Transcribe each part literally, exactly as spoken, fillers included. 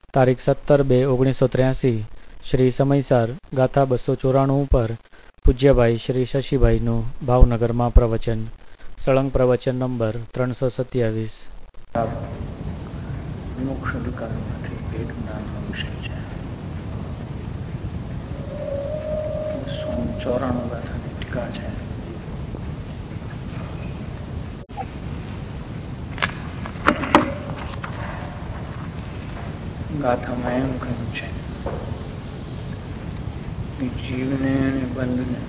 તારીખ સત્તર બે ઓગણીસો ત્ર્યાસી શ્રી સમયસાર ગાથા બસો ચોરાણું ઉપર પૂજ્યભાઈ શ્રી શશીભાઈનું ભાવનગરમાં પ્રવચન. સળંગ પ્રવચન નંબર ત્રણસો સત્યાવીસ. મોક્ષ અધિકારીમાંથી એક જ્ઞાનનો વિષય છે. ચોરાણું ગાથાની ટીકા છે. ગાથામાં એમ કહ્યું છે કે જીવને અને બંધને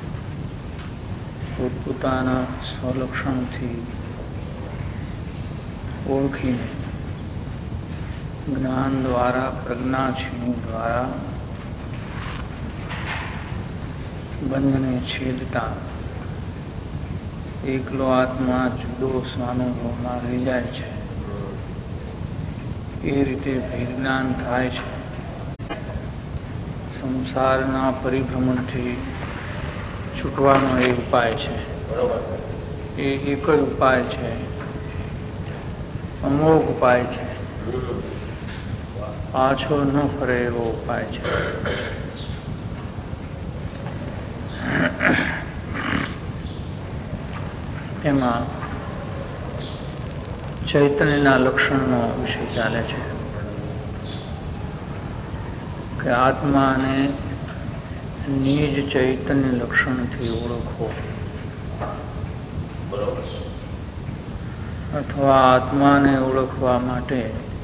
પોતપોતાના સ્વલક્ષણથી ઓળખીને જ્ઞાન દ્વારા પ્રજ્ઞાક્ષિણી દ્વારા બંધને છેદતા એકલો આત્મા જુદો સ્વાનુભવમાં રહી જાય છે. એ રીતે ભેદજ્ઞાન થાય છે. સંસારના પરિભ્રમણથી છૂટવાનો એ ઉપાય છે. એ એક જ ઉપાય છે, અમોઘ ઉપાય છે, પાછો ન ફરે એવો ઉપાય છે. એમાં ચૈતન્યના લક્ષણનો વિષય ચાલે છે કે આત્માને નિજ ચૈતન્ય લક્ષણથી ઓળખવો અથવા આત્માને ઓળખવા માટે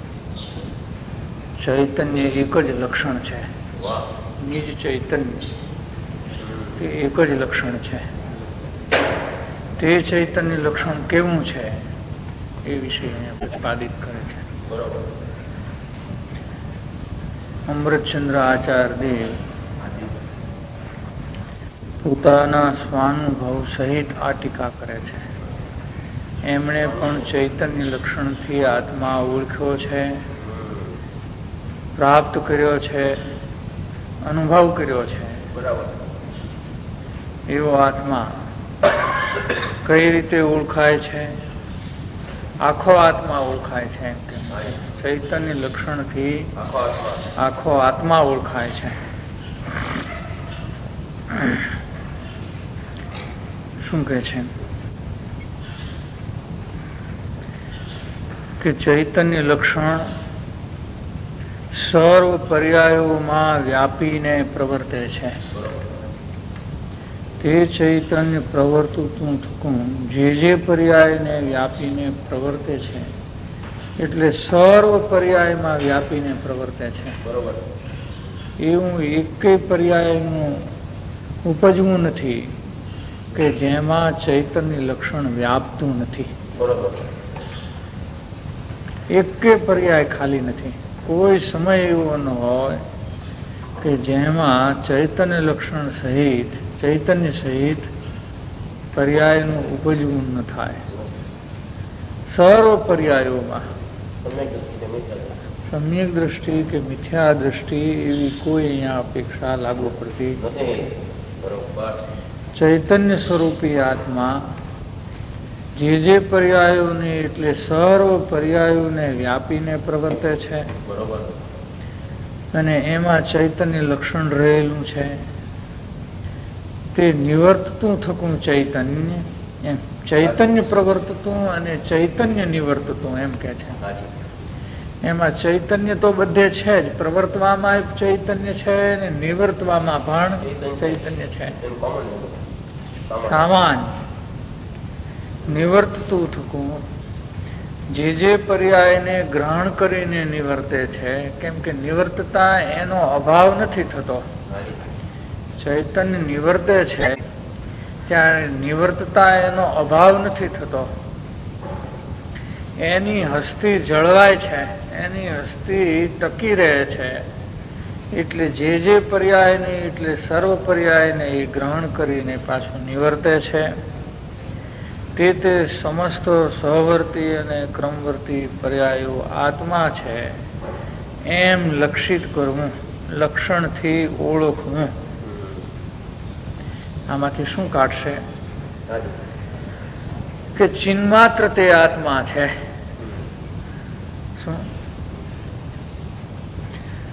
ચૈતન્ય એક જ લક્ષણ છે. નિજ ચૈતન્ય તે એક જ લક્ષણ છે. તે ચૈતન્ય લક્ષણ કેવું છે એ વિશે અહીંયા પ્રતિપાદિત કરે છે. અમૃતચંદ્ર આચાર્ય દેવ પોતાના સ્વાનુભવ સહિત આ ટીકા કરે છે. એમણે પણ ચૈતન્ય લક્ષણથી આત્મા ઓળખ્યો છે, પ્રાપ્ત કર્યો છે, અનુભવ કર્યો છે. એવો આત્મા કઈ રીતે ઓળખાય છે? આખો આત્મા ઓળખાય છે. એમ કે ચૈતન્ય લક્ષણથી આખો આત્મા ઓળખાય છે. શું કહે છે કે ચૈતન્ય લક્ષણ સર્વ પર્યાયોમાં વ્યાપીને પ્રવર્તે છે. તે ચૈતન્ય પ્રવર્તતું થતું જે જે પર્યાયને વ્યાપીને પ્રવર્તે છે એટલે સર્વ પર્યાયમાં વ્યાપીને પ્રવર્તે છે. એવું એકેય પર્યાયનું ઉપજવું નથી કે જેમાં ચૈતન્ય લક્ષણ વ્યાપતું નથી. એકેય પર્યાય ખાલી નથી. કોઈ સમય એવો ન હોય કે જેમાં ચૈતન્ય લક્ષણ સહિત ચૈતન્ય સહિત પર્યાયનું ઉપજવું ન થાય. સર્વ પર્યાયોમાં સમ્યક દ્રષ્ટિ કે મિથ્યા દ્રષ્ટિ એવી કોઈ અહીંયા અપેક્ષા લાગુ પડતી નથી. ચૈતન્ય સ્વરૂપી આત્મા જે જે પર્યાયોને એટલે સર્વ પર્યાયોને વ્યાપીને પ્રવર્તે છે અને એમાં ચૈતન્ય લક્ષણ રહેલું છે. તે નિવર્તતું થતું ચૈતન્ય એમ ચૈતન્ય પ્રવર્તતું અને ચૈતન્ય નિવર્તતું એમ કે છે. એમાં ચૈતન્ય તો બધે છે જ, પ્રવર્તવામાં ચૈતન્ય છે અને નિવર્તવામાં પણ ચૈતન્ય છે. સામાન્ય નિવર્તતું થતું જે જે પર્યાયને ગ્રહણ કરીને નિવર્તે છે. કેમ કે નિવર્તતા એનો અભાવ નથી થતો. ચૈતન્ય નિવર્તે છે ત્યારે નિવર્તતા એનો અભાવ નથી થતો. એની હસ્તી જળવાય છે, એની હસ્તી ટકી રહે છે. એટલે જે જે પર્યાયને એટલે સર્વ પર્યાયને એ ગ્રહણ કરીને પાછું નિવર્તે છે. તે તે સમસ્ત સહવર્તી અને ક્રમવર્તી પર્યાયો આત્મા છે એમ લક્ષિત કરવું, લક્ષણથી ઓળખવું. આમાંથી શું કાઢશે કે ચિન્માત્ર તે આત્મા છે. શું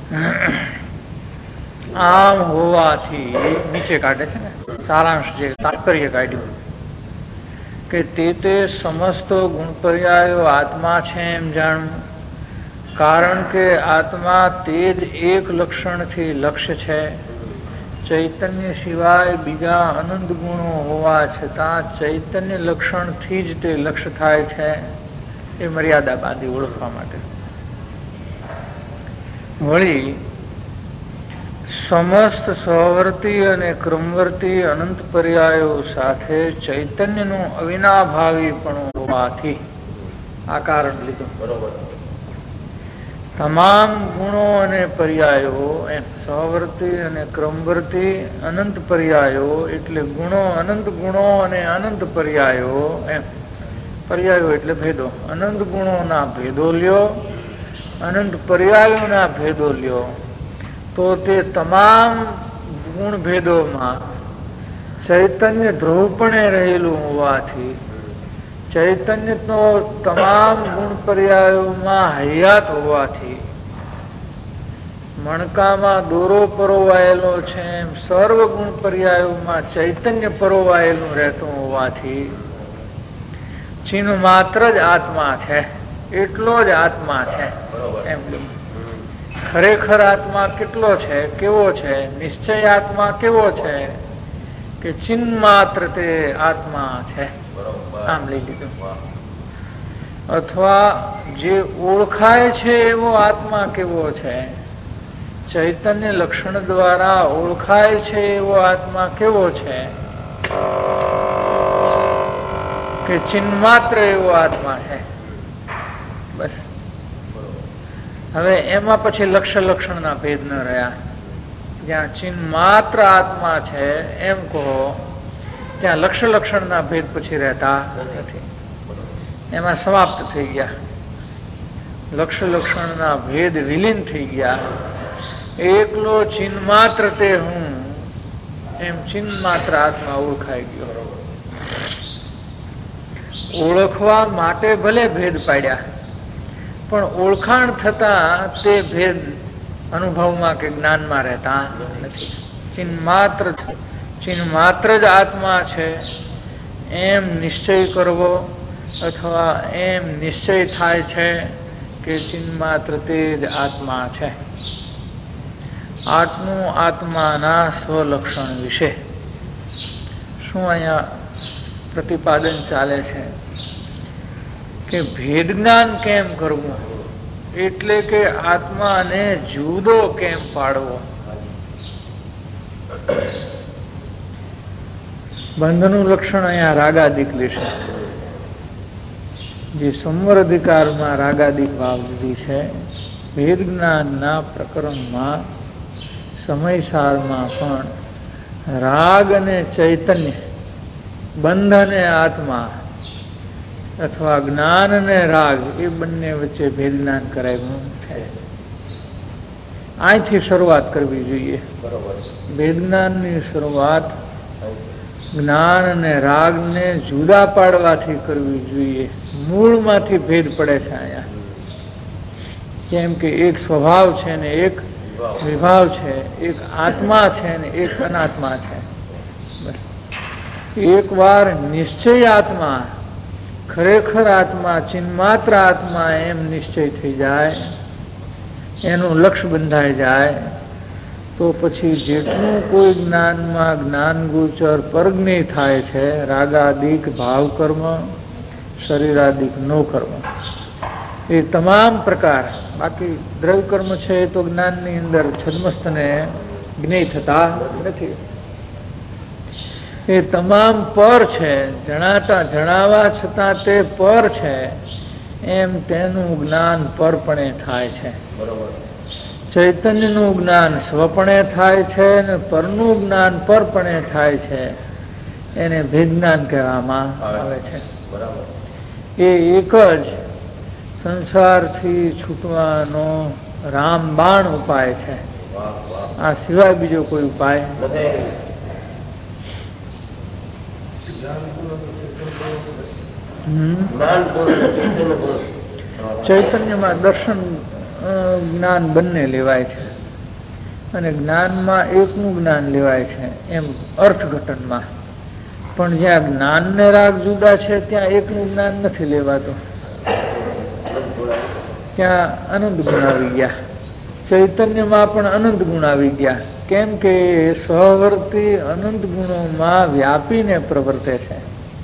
આમ હોવાથી નીચે કાઢે છે ને સારાંશ, જે તાત્પર્ય કાઢ્યું કે તે તે સમસ્તો ગુણ પર્યાયો આત્મા છે એમ જાણવું. કારણ કે આત્મા તે જ એક લક્ષણથી લક્ષ્ય છે. ચૈતન્ય સિવાય બીજા અનંત ગુણો હોવા છતાં ચૈતન્ય લક્ષણથી જ તે લક્ષ્ય થાય છે. એ મર્યાદા બાંધી ઓળખવા માટે. વળી સમસ્ત સહવર્તી અને ક્રમવર્તી અનંત પર્યાયો સાથે ચૈતન્યનું અવિનાભાવીપણું હોવાથી આ કારણ લીધું. બરોબર. તમામ ગુણો અને પર્યાયો એમ સહવર્તી અને ક્રમવર્તી અનંત પર્યાયો એટલે ગુણો અનંત ગુણો અને અનંત પર્યાયો એમ. પર્યાયો એટલે ભેદો. અનંત ગુણોના ભેદો લ્યો, અનંત પર્યાયોના ભેદો લ્યો, તો તે તમામ ગુણ ભેદોમાં ચૈતન્ય ધ્રુવપણે રહેલું હોવાથી ચૈતન્ય તો તમામ ગુણ પર્યાયોમાં હયાત હોવાથી મણકામાં દોરો પરોવાયેલો છે એમ સર્વ ગુણ પર્યાયોમાં ચૈતન્ય પરોવાયેલું રહેતું હોવાથી ચિહ્ન માત્ર જ આત્મા છે, એટલો જ આત્મા છે એમ. ખરેખર આત્મા કેટલો છે, કેવો છે? નિશ્ચય આત્મા કેવો છે કે ચિહ્ન માત્ર તે આત્મા છે, આમ લઈ લીધું. અથવા જે ઓળખાય છે એવો આત્મા કેવો છે? ચૈતન્ય લક્ષણ દ્વારા ઓળખાય છે એવો આત્મા કેવો છે કે ચિહ્ન માત્ર એવો આત્મા છે. બસ. હવે એમાં પછી લક્ષ્ય લક્ષણના ભેદ ન રહ્યા. જ્યાં ચિહ્ન માત્ર આત્મા છે એમ કહો ત્યાં લક્ષ્ય લક્ષણના ભેદ પછી રહેતા નથી. એમાં સમાપ્ત થઈ ગયા. લક્ષ્ય લક્ષણના ભેદ વિલીન થઈ ગયા. એકલો ચિહ્ન માત્ર તે હું એમ ચિહ્ન માત્ર આત્મા ઓળખાઈ ગયો. ઓળખવા માટે ભલે ભેદ પાડ્યા, પણ ઓળખાણ થતા તે ભેદ અનુભવમાં કે જ્ઞાનમાં રહેતા નથી. ચિહ્ન માત્ર ચિહ્ન માત્ર જ આત્મા છે એમ નિશ્ચય કરવો અથવા એમ નિશ્ચય થાય છે કે ચિહ્ન માત્ર તે જ આત્મા છે. આટલું આત્માના સ્વલક્ષણ વિશે શું અહીંયા પ્રતિપાદન ચાલે છે કે ભેદ જ્ઞાન કેમ કરવું, એટલે કે આત્માને જુદો કેમ પાડવો. બંધનું લક્ષણ અહીંયા રાગાદિક લેશે. જે સંવર અધિકારમાં રાગાદિક ભાવ લીધી છે. ભેદ જ્ઞાનના પ્રકરણમાં સમયસારમાં પણ રાગ અને ચૈતન્ય, બંધ અને આત્મા અથવા જ્ઞાન અને રાગ એ બંને વચ્ચે ભેદ જ્ઞાન કરાવ્યું છે. અહીંથી શરૂઆત કરવી જોઈએ. ભેદ જ્ઞાનની શરૂઆત જ્ઞાન અને રાગને જુદા પાડવાથી કરવી જોઈએ. મૂળમાંથી ભેદ પડે છે અહીંયા. કેમ કે એક સ્વભાવ છે ને એક વિભાવ છે, એક આત્મા છે ને એક અનાત્મા છે. એક વાર નિશ્ચય આત્મા, ખરેખર આત્મા, ચિન્માત્ર આત્મા એમ નિશ્ચય થઈ જાય, એનું લક્ષ્ય બંધાઈ જાય, તો પછી જેટલું કોઈ જ્ઞાનમાં જ્ઞાન ગોચર પરજ્ઞેય થાય છે, રાગાદિક ભાવ કર્મ, શરીરાદિક નો કર્મ, એ તમામ પ્રકાર, બાકી દ્રવ્ય કર્મ છે એ તો જ્ઞાનની અંદર છદ્મસ્તને જ્ઞેય થતા નથી. એ તમામ પર છે, જણાતા જણાવા છતાં તે પર છે એમ તેનું જ્ઞાન પરપણે થાય છે. ચૈતન્યનું જ્ઞાન સ્વપણે થાય છે અને પરનું જ્ઞાન પરપણે થાય છે. એને ભેદ જ્ઞાન કહેવામાં આવે છે. એ એક જ સંસારથી છૂટવાનો રામબાણ ઉપાય છે. આ સિવાય બીજો કોઈ ઉપાય નથી. ચૈતન્યમાં દર્શન જ્ઞાન બંને લેવાય છે. અને જ્ઞાનમાં એકનું જ્ઞાન લેવાય છે એમ અર્થઘટનમાં. પણ જ્યાં જ્ઞાન ને રાગ જુદા છે ત્યાં એકનું જ્ઞાન નથી લેવાતું, ત્યાં અનંત ગુણ આવી ગયા. ચૈતન્યમાં પણ અનંત ગુણ આવી ગયા. કેમ કે સહવર્તી અનંત ગુણોમાં વ્યાપીને પ્રવર્તે છે,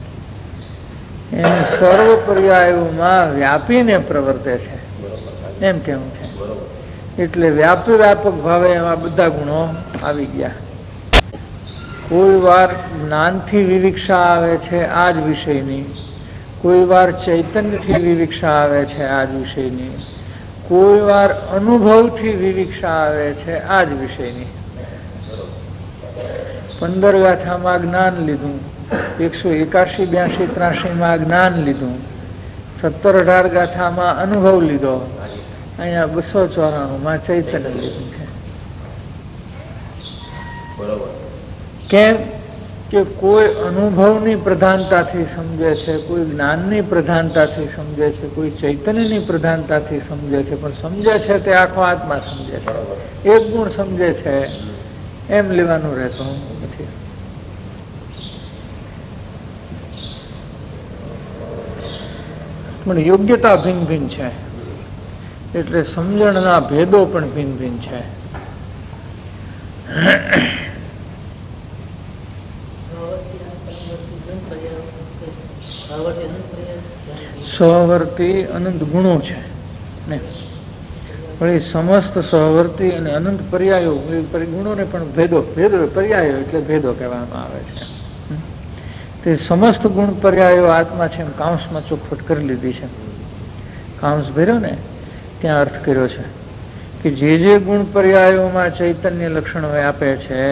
એમ સર્વ પર્યાયોમાં વ્યાપીને પ્રવર્તે છે એમ કેવું છે. એટલે વ્યાપી વ્યાપક ભાવે એમાં બધા ગુણો આવી ગયા. કોઈ વાર જ્ઞાનથી વિવિક્ષા આવે છે આ જ વિષયની, કોઈ વાર ચૈતન્યથી વિવિક્ષા આવે છે આ જ વિષયની, કોઈ વાર અનુભવથી વિવિક્ષા આવે છે આ જ વિષયની. પંદર ગાથામાં જ્ઞાન લીધું, એકસો એકાશી બ્યાસી ત્રાસી માં જ્ઞાન લીધું, સત્તર અઢાર ગાથામાં અનુભવ લીધો, અહીંયા બસો ચોરાણું માં ચૈતન્ય લીધું છે. કેમ કે કોઈ અનુભવની પ્રધાનતાથી સમજે છે, કોઈ જ્ઞાનની પ્રધાનતાથી સમજે છે, કોઈ ચૈતન્યની પ્રધાનતાથી સમજે છે, પણ સમજે છે તે આખો આત્મા સમજે છે, એક ગુણ સમજે છે એમ લેવાનું રહેતું નથી. પણ યોગ્યતા ભિન્ન ભિન્ન છે એટલે સમજણના ભેદો પણ ભિન્ન ભિન્ન છે. સહવર્તી અનંત ગુણો છે ને વળી સમસ્ત સહવર્તી અને અનંત પર્યાયો ગુણોને પણ ભેદો ભેદો પર્યાયો એટલે ભેદો કહેવામાં આવે છે. તે સમસ્ત ગુણ પર્યાયો આત્મા છે એમ કાંસમાં ચોખવટ કરી લીધી છે. કાંસ ભર્યો ને ત્યાં અર્થ કર્યો છે કે જે જે ગુણ પર્યાયોમાં ચૈતન્ય લક્ષણો આપે છે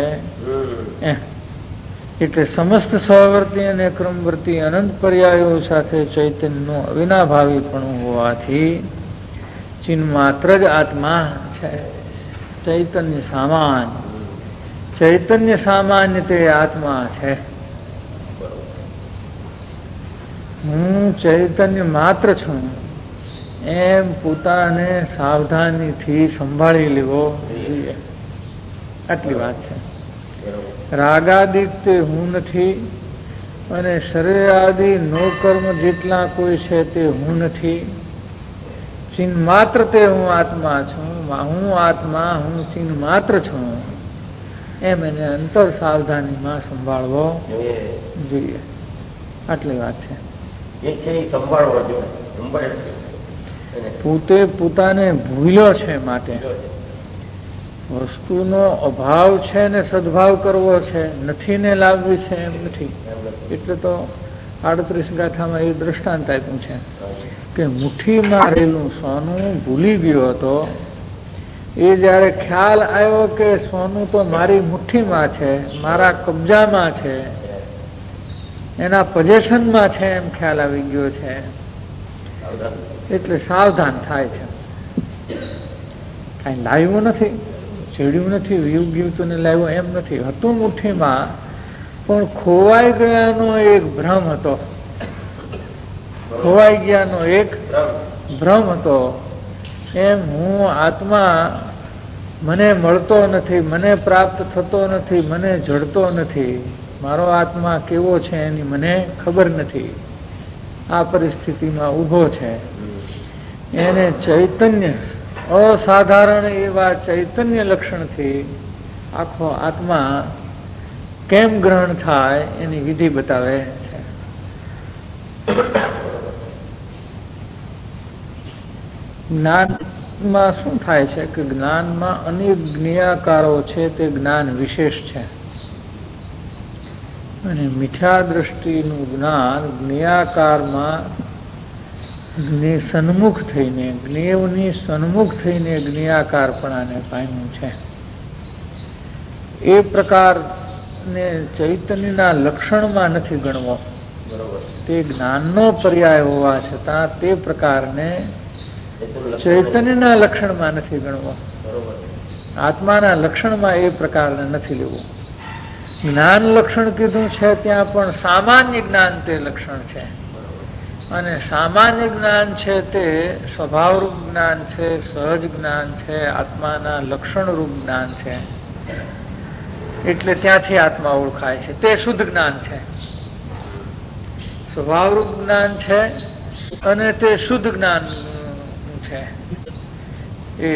એટલે સમસ્ત સહવર્તી અને ક્રમવર્તી અનંત પર્યાયો સાથે ચૈતન્યનું અવિનાભાવીપણું હોવાથી ચિન્હ માત્ર જ આત્મા છે. ચૈતન્ય સામાન્ય, ચૈતન્ય સામાન્ય તે આત્મા છે. હું ચૈતન્ય માત્ર છું એમ પોતાને સાવધાનીથી સંભાળી લેવો જોઈએ. આટલી વાત છે. રાગાદિક તે હું નથી અને શરીરાદિ નો કર્મ જેટલા કોઈ છે તે હું નથી. ચિન્હ માત્ર તે હું આત્મા છું, હું આત્મા હું ચિન્હ માત્ર છું એમ એને અંતર સાવધાનીમાં સંભાળવો જોઈએ. આટલી વાત છે. પોતે પોતાને ભૂલ્યો છે માટે વસ્તુનો અભાવ છે ને સદભાવ કરવો છે, નથી ને લાવવી છે એમ નથી. એટલે તો આડત્રીસ ગાથામાં એ દ્રષ્ટાંત આપ્યું છે કે મુઠ્ઠીમાં રહેલું સોનું ભૂલી ગયો હતો. એ જયારે ખ્યાલ આવ્યો કે સોનું તો મારી મુઠ્ઠીમાં છે, મારા કબજામાં છે, એના પોઝેશનમાં છે એમ ખ્યાલ આવી ગયો છે એટલે સાવધાન થાય છે. કઈ લાવ્યું નથી, ચડ્યું નથી, વ્યુ ગયું તું ને લાવ્યું એમ નથી. હતું મુઠ્ઠીમાં પણ ખોવાઈ ગયાનો એક ભ્રમ હતો, ખોવાઈ ગયાનો એક ભ્રમ હતો. એમ હું આત્મા મને મળતો નથી, મને પ્રાપ્ત થતો નથી, મને જડતો નથી, મારો આત્મા કેવો છે એની મને ખબર નથી. આ પરિસ્થિતિમાં ઊભો છે. એને ચૈતન્ય અસાધારણ એવા ચૈતન્ય લક્ષણથી આખો આત્મા કેમ ગ્રહણ થાય એની વિધિ બતાવે છે. જ્ઞાનમાં શું થાય છે કે જ્ઞાનમાં અનેક જ્ઞેયાકારો છે તે જ્ઞાન વિશેષ છે અને મિથ્યા દ્રષ્ટિનું જ્ઞાન જ્ઞેયાકારમાં સન્મુખ થઈને જ્ઞેયની સન્મુખ થઈને જ્ઞેયાકારપણાને પામ્યું છે. એ પ્રકારને ચૈતન્યના લક્ષણમાં નથી ગણવો. તે જ્ઞાનનો પર્યાય હોવા છતાં તે પ્રકારને ચૈતન્યના લક્ષણમાં નથી ગણવો. આત્માના લક્ષણમાં એ પ્રકારને નથી લેવું. જ્ઞાન લક્ષણ કીધું છે ત્યાં પણ સામાન્ય જ્ઞાન તે લક્ષણ છે. અને સામાન્ય જ્ઞાન છે તે સ્વભાવરૂપ જ્ઞાન છે, સહજ જ્ઞાન છે, આત્માના લક્ષણરૂપ જ્ઞાન છે. એટલે ત્યાંથી આત્મા ઓળખાય છે. તે શુદ્ધ જ્ઞાન છે, સ્વભાવરૂપ જ્ઞાન છે અને તે શુદ્ધ જ્ઞાન છે. એ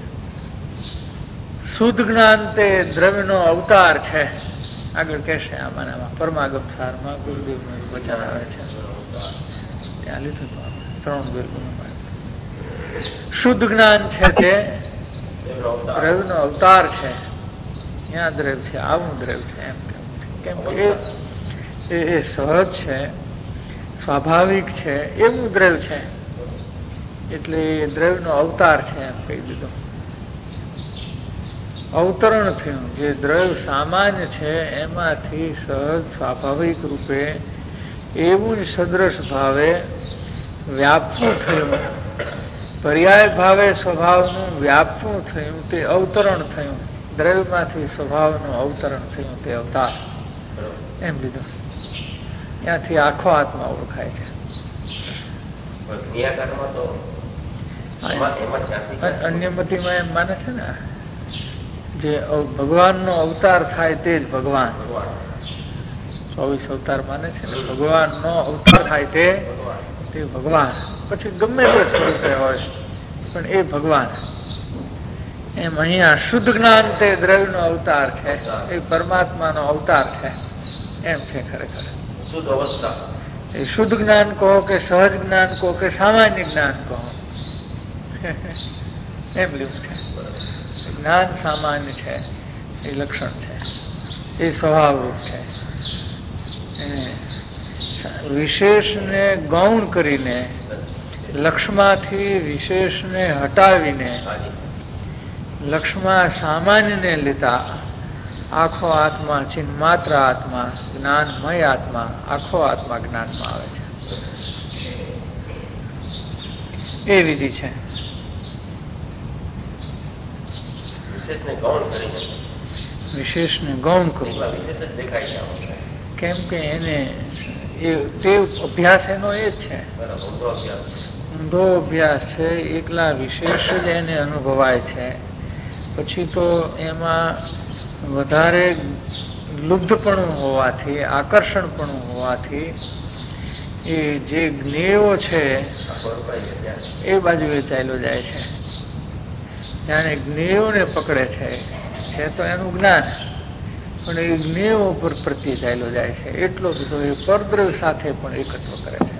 શુદ્ધ જ્ઞાન તે દ્રવ્યનો અવતાર છે. આગળ કહેશે આમાં આમાં પરમાગમ સારમાં ગુરુદેવનું વચન આવે છે. ત્યાં લીધું તો ત્રણ બિરગુણમાં શુદ્ધ જ્ઞાન છે તે દ્રવ્યનો અવતાર છે. ત્યાં દ્રવ્ય છે, આવું દ્રવ્ય છે એમ કેમ કે એ સહજ છે, સ્વાભાવિક છે, એવું દ્રવ્ય છે. એટલે એ દ્રવ્યનો અવતાર છે એમ કહી દીધું. અવતરણ થયું. જે દ્રવ્ય સામાન્ય છે એમાંથી સહજ સ્વાભાવિક રૂપે એવું જ સદ્રશ ભાવે વ્યાપવું થયું. પર્યાય ભાવે સ્વભાવનું વ્યાપવું થયું તે અવતરણ થયું. દ્રવ્યમાંથી સ્વભાવનું અવતરણ થયું તે અવતાર એમ લીધું. ત્યાંથી આખો આત્મા ઓળખાય છે. અન્યમતીમાં એમ માને છે ને જે ભગવાનનો અવતાર થાય તે જ ભગવાન. ચોવીસ અવતાર માને છે ને ભગવાનનો અવતાર થાય તે તે ભગવાન. પછી ગમે તે સ્વરૂપે હોય પણ એ ભગવાન. એમ અહીંયા શુદ્ધ જ્ઞાન તે દ્રવ્યનો અવતાર છે, એ પરમાત્માનો અવતાર છે એમ છે ખરેખર. એ શુદ્ધ જ્ઞાન કહો કે સહજ જ્ઞાન કહો કે સામાન્ય જ્ઞાન કહો એમ લીધું છે. જ્ઞાન સામાન્ય છે, એ લક્ષણ છે, એ સ્વભાવરૂપ છે. વિશેષને ગૌણ કરીને લક્ષમાંથી વિશેષને હટાવીને લક્ષમાં સામાન્યને લેતા આખો આત્મા ચિન્માત્ર આત્મા જ્ઞાનમય આત્મા આખો આત્મા જ્ઞાનમાં આવે છે. એ વિધિ છે. વિશેષને ગૌણ કરવું કેમ કે એને તે અભ્યાસ એનો એ જ છે, ઊંધો અભ્યાસ છે. એકલા વિશેષ જ એને અનુભવાય છે. પછી તો એમાં વધારે લુબ્ધપણું હોવાથી, આકર્ષણપણું હોવાથી એ જે જ્ઞેયો છે એ બાજુ ચાલ્યો જાય છે. જાણે જ્ઞેયોને પકડે છે છે તો એનું જ્ઞાન, પણ એ જ્ઞેયો ઉપર પ્રત્યે ચાલ્યો જાય છે. એટલો બધો એ પરદ્રવ્ય સાથે પણ એકત્વ કરે છે.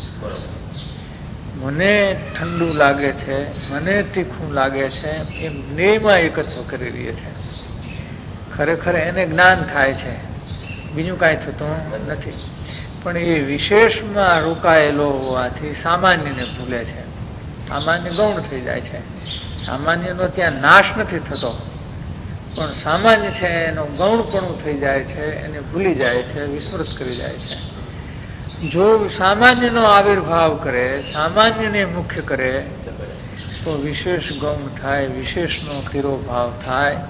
મને ઠંડુ લાગે છે, મને તીખું લાગે છે, એમ જ્ઞેયમાં એકત્વ કરી રહી છે. ખરેખર એને જ્ઞાન થાય છે, બીજું કાંઈ થતું નથી. પણ એ વિશેષમાં રોકાયેલો હોવાથી સામાન્યને ભૂલે છે. સામાન્ય ગૌણ થઈ જાય છે. સામાન્યનો ત્યાં નાશ નથી થતો, પણ સામાન્ય છે એનો ગૌણપણું થઈ જાય છે, એને ભૂલી જાય છે, વિસ્મૃત કરી જાય છે. જો સામાન્યનો આવિર્ભાવ કરે, સામાન્યને મુખ્ય કરે તો વિશેષ ગૌણ થાય, વિશેષનો તિરોભાવ થાય.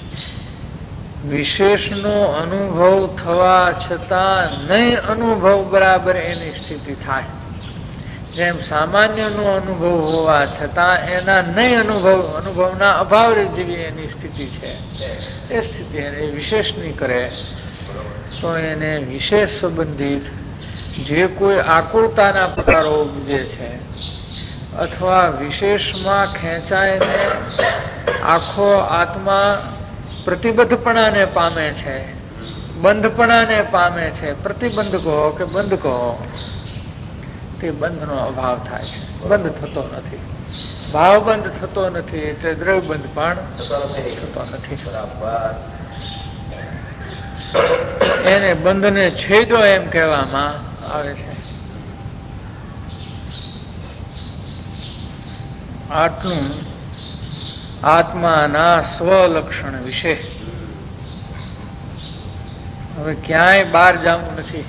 વિશેષનો અનુભવ થવા છતાં નહીં અનુભવ બરાબર એની સ્થિતિ થાય. જેમ સામાન્યનો અનુભવ હોવા છતાં એના નહીં અનુભવ અનુભવના અભાવ જેવી એની સ્થિતિ છે, એ સ્થિતિ એને વિશેષની કરે તો એને વિશેષ સંબંધિત જે કોઈ આકુળતાના પ્રકારો ઉપજે છે અથવા વિશેષમાં ખેંચાઈને આખો આત્મા પ્રતિબદ્ધપણાને પામે છે, બંધપણાને પામે છે. પ્રતિબંધ કહો કે બંધ કહો, તે બંધનો અભાવ થાય છે. બંધ થતો નથી, ભાવ બંધ થતો નથી, એટલે દ્રવ્ય બંધ પણ થતો નથી. એને બંધને છેદો એમ કહેવામાં આવે છે. આટલું આત્માના સ્વલક્ષણ વિશે. હવે ક્યાંય બહાર જવું નથી.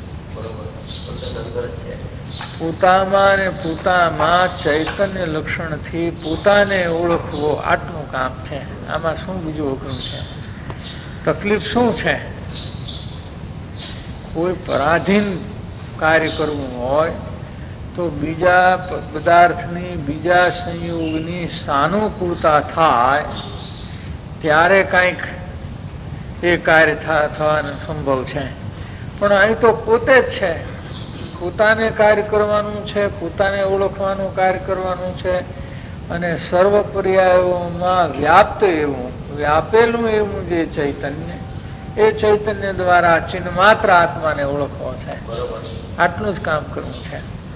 પોતામાં ને પોતામાં ચૈતન્ય લક્ષણથી પોતાને ઓળખવો આટલું કામ છે. આમાં શું બીજું અઘરું છે? તકલીફ શું છે? કોઈ પરાધીન કાર્ય કરવું હોય તો બીજા પદાર્થની બીજા સંયોગની સાનુકૂળતા થાય ત્યારે કંઈક એ કાર્ય થવાનો સંભવ છે. પણ અહીં તો પોતે જ છે, પોતાને કાર્ય કરવાનું છે, પોતાને ઓળખવાનું કાર્ય કરવાનું છે, અને સર્વ પર્યાયોમાં વ્યાપ્ત એવું વ્યાપેલું એવું જે ચૈતન્ય, એ ચૈતન્ય દ્વારા ચિન્હ માત્ર આત્માને ઓળખવો છે. આટલું જ કામ કરવું છે.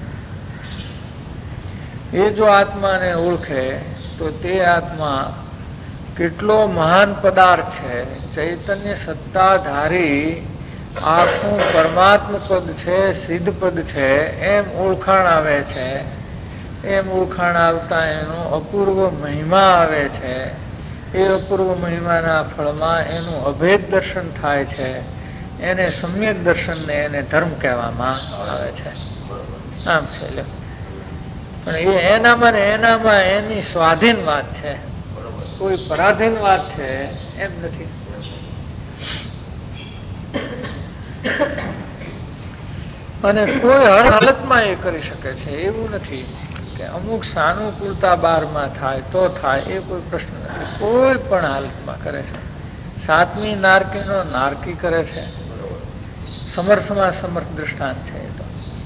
એ જો આત્માને ઓળખે તો તે આત્મા કેટલો મહાન પદાર્થ છે, ચૈતન્ય સત્તાધારી આખું પરમાત્મ પદ છે, સિદ્ધ પદ છે, એમ ઓળખાણ આવે છે. એમ ઓળખાણ આવતા એનો અપૂર્વ મહિમા આવે છે. એ અપૂર્વ મહિમાના ફળમાં એનું અભેદ દર્શન થાય છે. એને સમ્યક દર્શનને એને ધર્મ કહેવામાં આવે છે. આમ છે. પણ એ એનામાં ને એનામાં એની સ્વાધીન વાત છે, કોઈ પરાધીન વાત છે એમ નથી. અને કોઈ હર હાલતમાં એ કરી શકે છે એવું નથી કે અમુક સાનુકૂળતા બારમાં થાય તો થાય, એ કોઈ પ્રશ્ન નથી. કોઈ પણ હાલતમાં કરે છે. સાતમી નારકીનો નારકી કરે છે. સમર્થમાં સમર્થ દૃષ્ટાંત છે. એ તો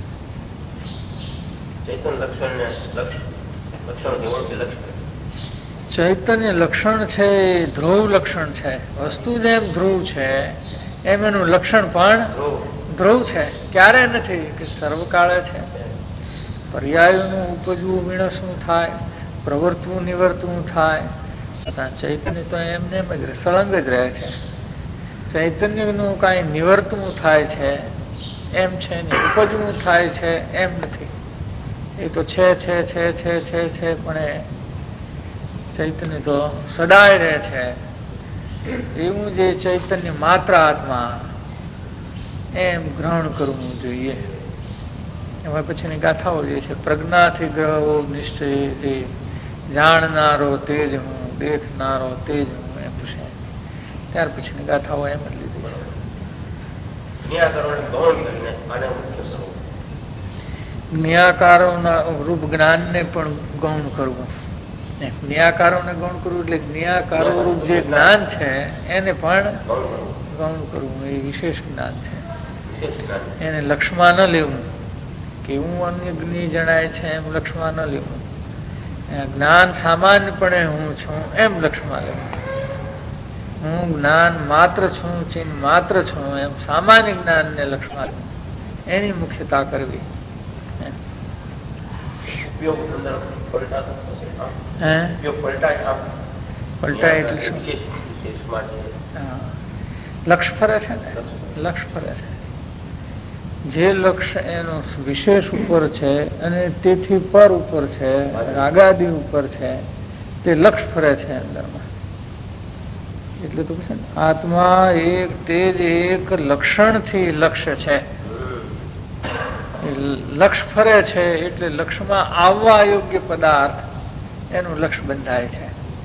ચૈતન્ય લક્ષણ છે, એ ધ્રુવ લક્ષણ છે. વસ્તુ જેમ ધ્રુવ છે એમ એનું લક્ષણ પણ ધ્રુવ છે. ક્યારે નથી કે સર્વકાળે છે. પર્યાયોનું ઉપજવું વિણસવું થાય, પ્રવર્તવું નિવર્તવું થાય. ચૈતન્ય તો એમને એમ જ સળંગ જ રહે છે. ચૈતન્યનું કાંઈ નિવર્તવું થાય છે એમ છે ને, ઉપજવું થાય છે એમ નથી. એ તો છે છે છે છે છે છે પણ એ ચૈતન્ય તો સદાય રહે છે. એવું જે ચૈતન્ય માત્ર આત્મા એમ ગ્રહણ કરવું જોઈએ. એમાં પછીની ગાથાઓ જે છે, પ્રજ્ઞાથી ગ્રહો નિશ્ચય જાણનારો તેજ હું, દેખનારો તેજ હું, એમ છે. ત્યાર પછીની ગાથાઓ એમ જ લીધી છે. જ્ઞાકારોના રૂપ જ્ઞાનને પણ ગૌણ કરવું. જ્ઞાકારોને ગૌણ કરવું એટલે જ્ઞાકારો રૂપ જે જ્ઞાન છે એને પણ ગૌણ કરવું. એ વિશેષ જ્ઞાન છે. એને લક્ષમાં ન લેવું કે હું અન્ય જ્ઞ જણાય છે એમ લક્ષમાં ન લેવું. જ્ઞાન સામાન્યપણે હું છું એમ લક્ષમાં લેવું. હું જ્ઞાન માત્ર છું, ચિહ્ન માત્ર છું એમ સામાન્ય જ્ઞાનને લક્ષમાં લેવું. એની મુખ્યતા કરવી. પલટાય એટલે શું? લક્ષ ફરે છે ને, લક્ષ ફરે છે. જે લક્ષ એનો વિશેષ ઉપર છે અને તેથી પર ઉપર છે, રાગાદી ઉપર છે, તે લક્ષ ફરે છે અંદરમાં. એટલે તો છે આત્મા એક તે જ એક લક્ષણથી લક્ષ્ય છે. લક્ષ ફરે છે એટલે લક્ષમાં આવવા યોગ્ય પદાર્થ એનું લક્ષ બંધાય છે.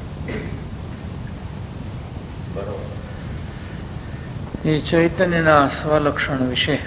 એ ચૈતન્યના સ્વલક્ષણ વિશે.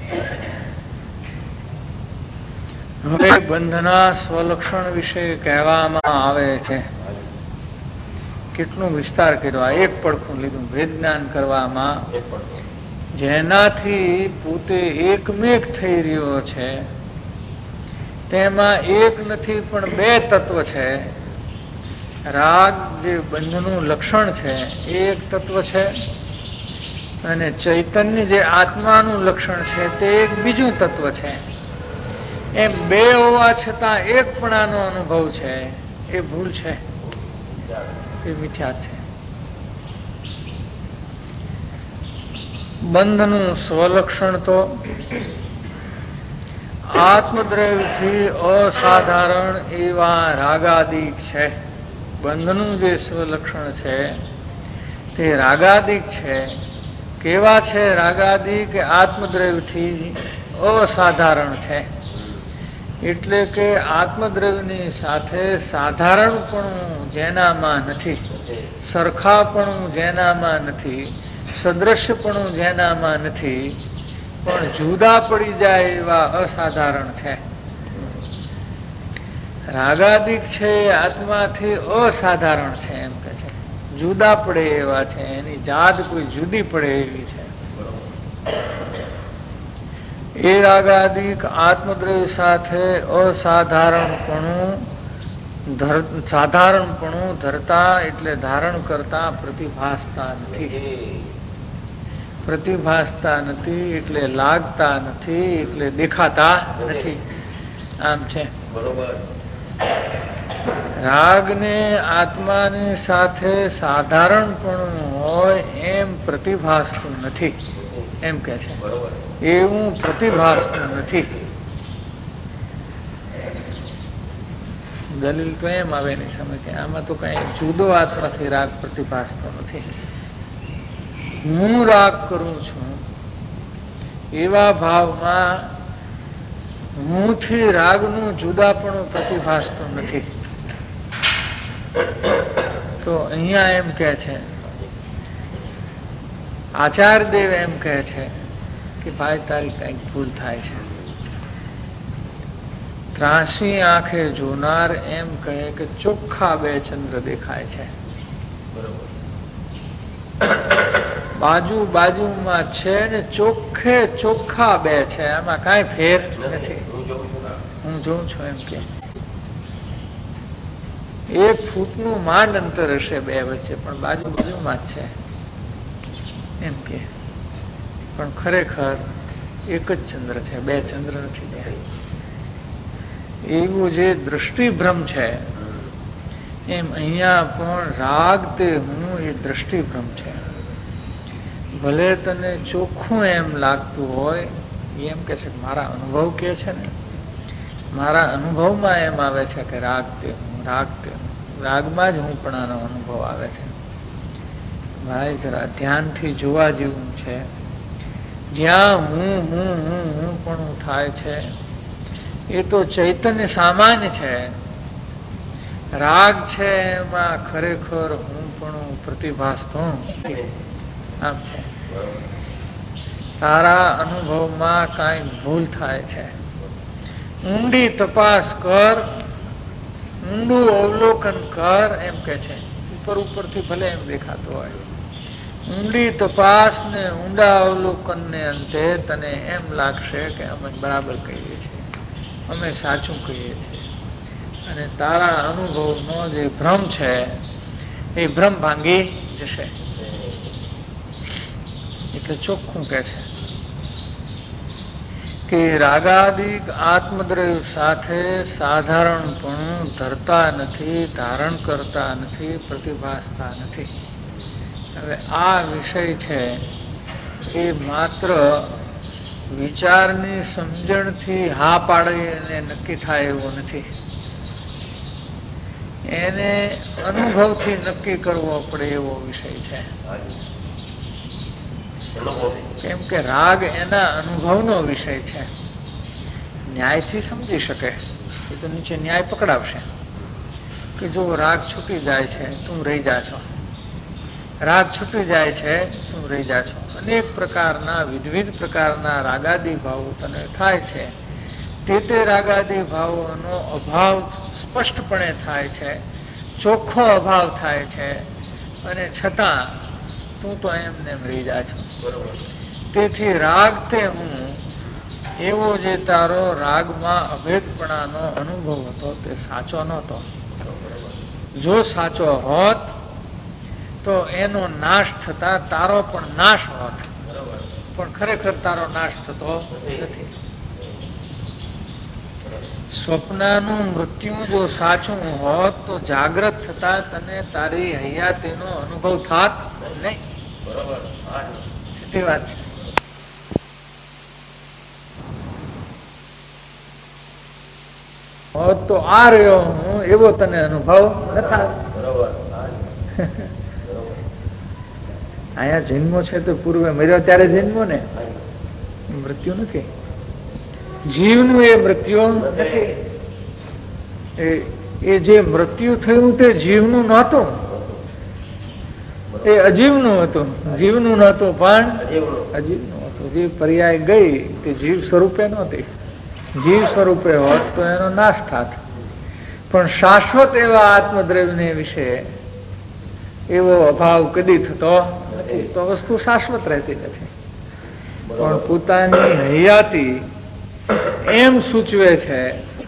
હવે બંધના સ્વલક્ષણ વિશે કહેવામાં આવે છે. કેટલું વિસ્તાર કર્યો. એક પડખું લીધું ભેદ જ્ઞાન કરવામાં, જેનાથી પોતે એકમેક થઈ રહ્યો છે. તેમાં એક નથી પણ બે તત્વ છે. રાગ જે બંધનું લક્ષણ છે એ એક તત્વ છે, અને ચૈતન્ય જે આત્માનું લક્ષણ છે તે એક બીજું તત્વ છે. એમ બે હોવા છતાં એકપણાનો અનુભવ છે. એ ભૂલ છે, એ મિથ્યા છે. બંધનું સ્વલક્ષણ તો આત્મદ્રવ્યથી અસાધારણ એવા રાગાદિક છે. બંધનું જે સ્વલક્ષણ છે તે રાગાદિક છે. કેવા છે રાગાદિક? આત્મદ્રવ્યથી અસાધારણ છે. એટલે કે આત્મદ્રવ્યની સાથે સાધારણપણું જેનામાં નથી, સરખાપણું જેનામાં નથી, સદ્રશ્યપણું જેનામાં નથી, પણ જુદા પડી જાય એવા અસાધારણ છે. રાગાદિક છે એ આત્માથી અસાધારણ છે એમ કે છે, જુદા પડે એવા છે, એની જાત કોઈ જુદી પડે એવી છે. એ રાગાદિક આત્મદ્રવ્ય સાથે અસાધારણપણું સાધારણપણું ધરતા એટલે ધારણ કરતા પ્રતિભાસતા નથી. પ્રતિભાસતા નથી એટલે લાગતા નથી એટલે દેખાતા નથી. આમ છે. બરોબર. રાગને આત્માની સાથે સાધારણપણું હોય એમ પ્રતિભાસતું નથી એમ કે છે. એવું પ્રતિભાસતું નથી. દલીલ તો એમ આવે ની સમય કે આમાં તો કઈ જુદો આત્માથી રાગ પ્રતિભાસતો નથી. હું રાગ કરું છું એવા ભાવમાં હું થી રાગનું જુદાપણું પ્રતિભાસતું નથી. તો અહીંયા એમ કે છે, આચાર્યદેવ એમ કહે છે કે ભાઈ તારી કઈક ભૂલ થાય છે. ત્રાસી આંખે જોનાર એમ કહે કે ચોખ્ખા બે ચંદ્ર દેખાય છે. બાજુ બાજુમાં છે ને ચોખ્ખે ચોખ્ખા બે છે, આમાં કઈ ફેર નથી. હું જોઉં છું એમ કે એક ફૂટનું માંડ અંતર હશે બે વચ્ચે, પણ બાજુ બાજુમાં જ છે એમ કે. પણ ખરેખર એક જ ચંદ્ર છે, બે ચંદ્ર નથી. એવું જે દ્રષ્ટિભ્રમ છે એમ અહીંયા પણ રાગ તે હું એ દ્રષ્ટિભ્રમ છે. ભલે તને ચોખ્ખું એમ લાગતું હોય, એમ કે છે મારા અનુભવ કે છે ને, મારા અનુભવમાં એમ આવે છે કે રાગ તે હું રાગ તે હું રાગમાં જ હું પણ આનો અનુભવ આવે છે. ભાઈ જરા ધ્યાનથી જોવા જેવું છે. જ્યાં હું હું હું હું પણ થાય છે એ તો ચૈતન્ય સામાન્ય છે. રાગ છે એમાં ખરેખર હું પણ પ્રતિભાસતો આમ છે. તારા અનુભવમાં કઈ ભૂલ થાય છે. ઊંડી તપાસ કર, ઊંડું અવલોકન કર એમ કે છે. ઉપર ઉપરથી ભલે એમ દેખાતું હોય, ઊંડી તપાસ ને ઊંડા અવલોકન ને અંતે તને એમ લાગશે કે અમે બરાબર કહીએ છીએ, અમે સાચું કહીએ છીએ. અને તારા અનુભવનો જે ભ્રમ છે એ ભ્રમ ભાંગી જશે. એટલે ચોખ્ખું કે છે કે રાગાદિક આત્મદ્રવ્ય સાથે સાધારણપણું ધરતા નથી, ધારણ કરતા નથી, પ્રતિભાસતા નથી. હવે આ વિષય છે એ માત્ર વિચારની સમજણથી હા પાડીને નક્કી થાય એવો નથી. એને અનુભવથી નક્કી કરવો પડે એવો વિષય છે. કેમ કે રાગ એના અનુભવનો વિષય છે. ન્યાયથી સમજી શકે એ તો નીચે ન્યાય પકડાવશે કે જો રાગ છૂટી જાય છે તું રહી જા છો, રાગ છૂટી જાય છે તું રહી જા છો. અનેક પ્રકારના વિવિધ પ્રકારના રાગાદી ભાવો તને થાય છે. તે તે રાગાદી ભાવોનો અભાવ સ્પષ્ટપણે થાય છે, ચોખ્ખો અભાવ થાય છે, અને છતાં તું તો એમને એમ રહી જા છો. તેથી રાગ તે હું એવો જે તારો રાગમાં અભેદપણાનો અનુભવ હતો તે સાચો નહોતો. જો સાચો હોત તો એનો નાશ થતા તારો પણ નાશ હોત, પણ ખરેખર તારો નાશ થતો નથી. સ્વપ્નનું મૃત્યુ જો સાચું હોત તો જાગ્રત થતા તને તારી હયાતીનો અનુભવ થાત નહીં. સીધી વાત છે. હોત તો આ રહ્યો હું એવો તને અનુભવ ન થાત. અહીંયા જન્મો છે તો પૂર્વે મર્યો ત્યારે જન્મો ને, મૃત્યુ નથી. જીવનું એ મૃત્યુ નથી. એ જે મૃત્યુ થયું તે જીવનું નહોતું, એ અજીવનું હતું. જીવનું નહોતું પણ અજીવનું હતું. જે પર્યાય ગઈ તે જીવ સ્વરૂપે નહોતી. જીવ સ્વરૂપે હોત તો એનો નાશ થાત, પણ શાશ્વત એવા આત્મદ્રવ્યને વિશે એવો અભાવ કદી થતો નથી. તો વસ્તુ શાશ્વત રહેતી નથી. પણ પોતાની હયાતી એમ સૂચવે છે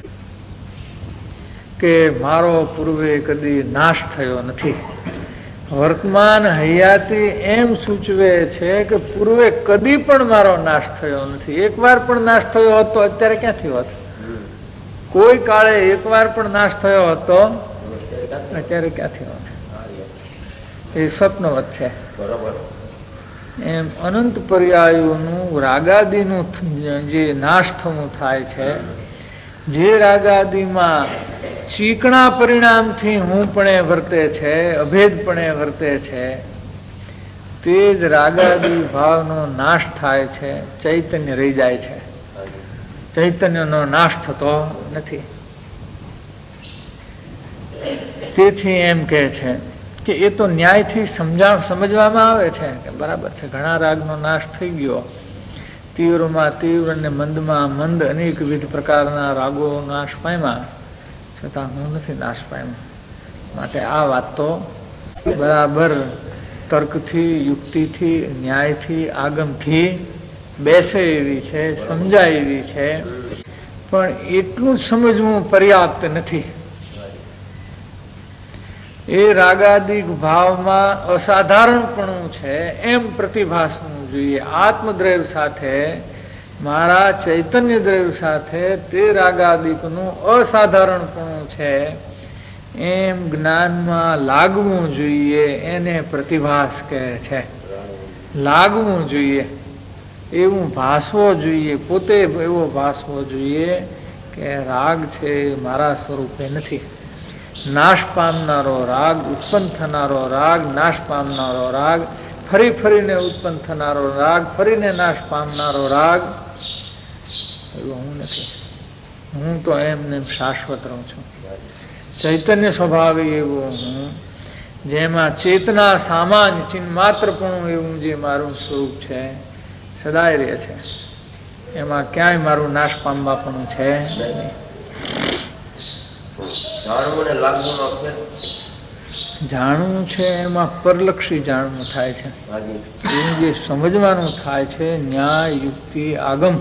કે મારો પૂર્વે કદી નાશ થયો નથી. વર્તમાન હયાતી એમ સૂચવે છે કે પૂર્વે કદી પણ મારો નાશ થયો નથી. એકવાર પણ નાશ થયો હતો અત્યારે ક્યાંથી હોત? કોઈ કાળે એકવાર પણ નાશ થયો હતો અત્યારે ક્યાંથી હોત? એ સ્વપ્નવત છે. એમ અનંત પર્યાયોનું રાગાદીનું જે નાશ થવું થાય છે, જે રાગાદીમાં ચીકણા પરિણામથી હું પણ વર્તે છે, અભેદપણે વર્તે છે, તે જ રાગાદી ભાવનો નાશ થાય છે. ચૈતન્ય રહી જાય છે. ચૈતન્યનો નાશ થતો નથી. તેથી એમ કહે છે કે એ તો ન્યાયથી સમજા સમજવામાં આવે છે કે બરાબર છે, ઘણા રાગનો નાશ થઈ ગયો. તીવ્રમાં તીવ્ર અને મંદમાં મંદ અનેકવિધ પ્રકારના રાગો નાશ પામ્યા, છતાં હું નથી નાશ પામ્યો. માટે આ વાત તો બરાબર તર્કથી, યુક્તિથી, ન્યાયથી, આગમથી બેસે એવી છે, સમજાય એવી છે. પણ એટલું જ સમજવું પર્યાપ્ત નથી. એ રાગાદિક ભાવમાં અસાધારણપણું છે એમ પ્રતિભાસવું જોઈએ. આત્મદ્રવ્ય સાથે, મારા ચૈતન્ય દ્રવ્ય સાથે તે રાગાદિકનું અસાધારણપણું છે એમ જ્ઞાનમાં લાગવું જોઈએ. એને પ્રતિભાસ કહે છે. લાગવું જોઈએ, એવું ભાસવો જોઈએ. પોતે એવો ભાસવો જોઈએ કે રાગ છે મારા સ્વરૂપે નથી. નાશ પામનારો રાગ, ઉત્પન્ન થનારો રાગ, નાશ પામનારો રાગ, ફરી ફરીને ઉત્પન્ન થનારો રાગ, ફરીને નાશ પામનારો રાગ, એવો હું નથી. હું તો એમને શાશ્વત રહું છું. ચૈતન્ય સ્વભાવે એવો હું, જેમાં ચેતના સામાન્ય ચિન્માત્રપણું એવું જે મારું સ્વરૂપ છે સદાય રહે છે. એમાં ક્યાંય મારું નાશ પામવાપણું છે નહીં. જાણવું છે એમાં પરલક્ષી જાણવું થાય છે. એનું જે સમજવાનું થાય છે ન્યાય, યુક્તિ, આગમ,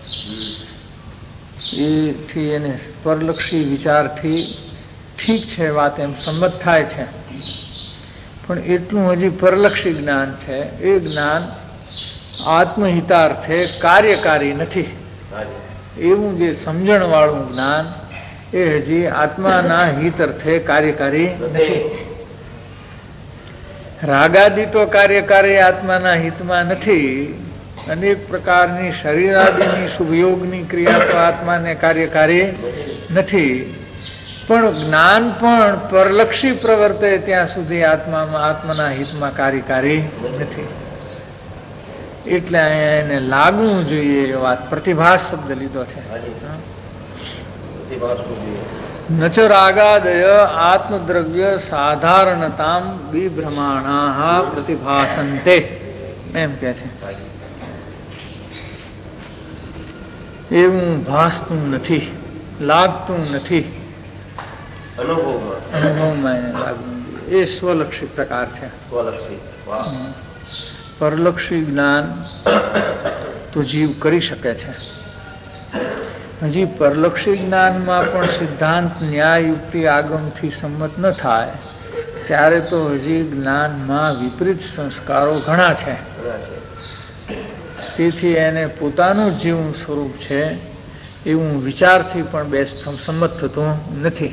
એથી એને પરલક્ષી વિચારથી ઠીક છે વાત એમ સંમત થાય છે. પણ એટલું હજી પરલક્ષી જ્ઞાન છે. એ જ્ઞાન આત્મહિતાર્થે કાર્યકારી નથી. એવું જે સમજણ વાળું જ્ઞાન એ હજી આત્માના હિત અર્થે કાર્યકારી નથી. રાગાદી તો કાર્યકારી આત્માના હિતમાં નથી. અનેક પ્રકારની શરીરાદિની શુભયોગની ક્રિયા તો આત્માને કાર્યકારી નથી. પણ જ્ઞાન પણ પરલક્ષી પ્રવર્તે ત્યાં સુધી આત્મામાં આત્માના હિતમાં કાર્યકારી નથી. એટલે એને લાગવું જોઈએ એ વાત. પ્રતિભાસ શબ્દ લીધો છે. નચ રાગાદય આત્મદ્રવ્ય સાધારણતામ વિભ્રમાણા પ્રતિભાસંતે એમ કે છે. એવું ભાસતું નથી, લાગતું નથી. અનુભવમાં એને લાગવું જોઈએ. એ સ્વલક્ષી પ્રકાર છે. પરલક્ષી જ્ઞાન તો જીવ કરી શકે છે. હજી પરલક્ષી જ્ઞાનમાં પણ સિદ્ધાંત, ન્યાય, યુક્તિ, આગમથી સંમત ન થાય ત્યારે તો હજી જ્ઞાનમાં વિપરીત સંસ્કારો ઘણા છે. તેથી એને પોતાનું જીવનું સ્વરૂપ છે એવું વિચારથી પણ બે સંમત થતું નથી.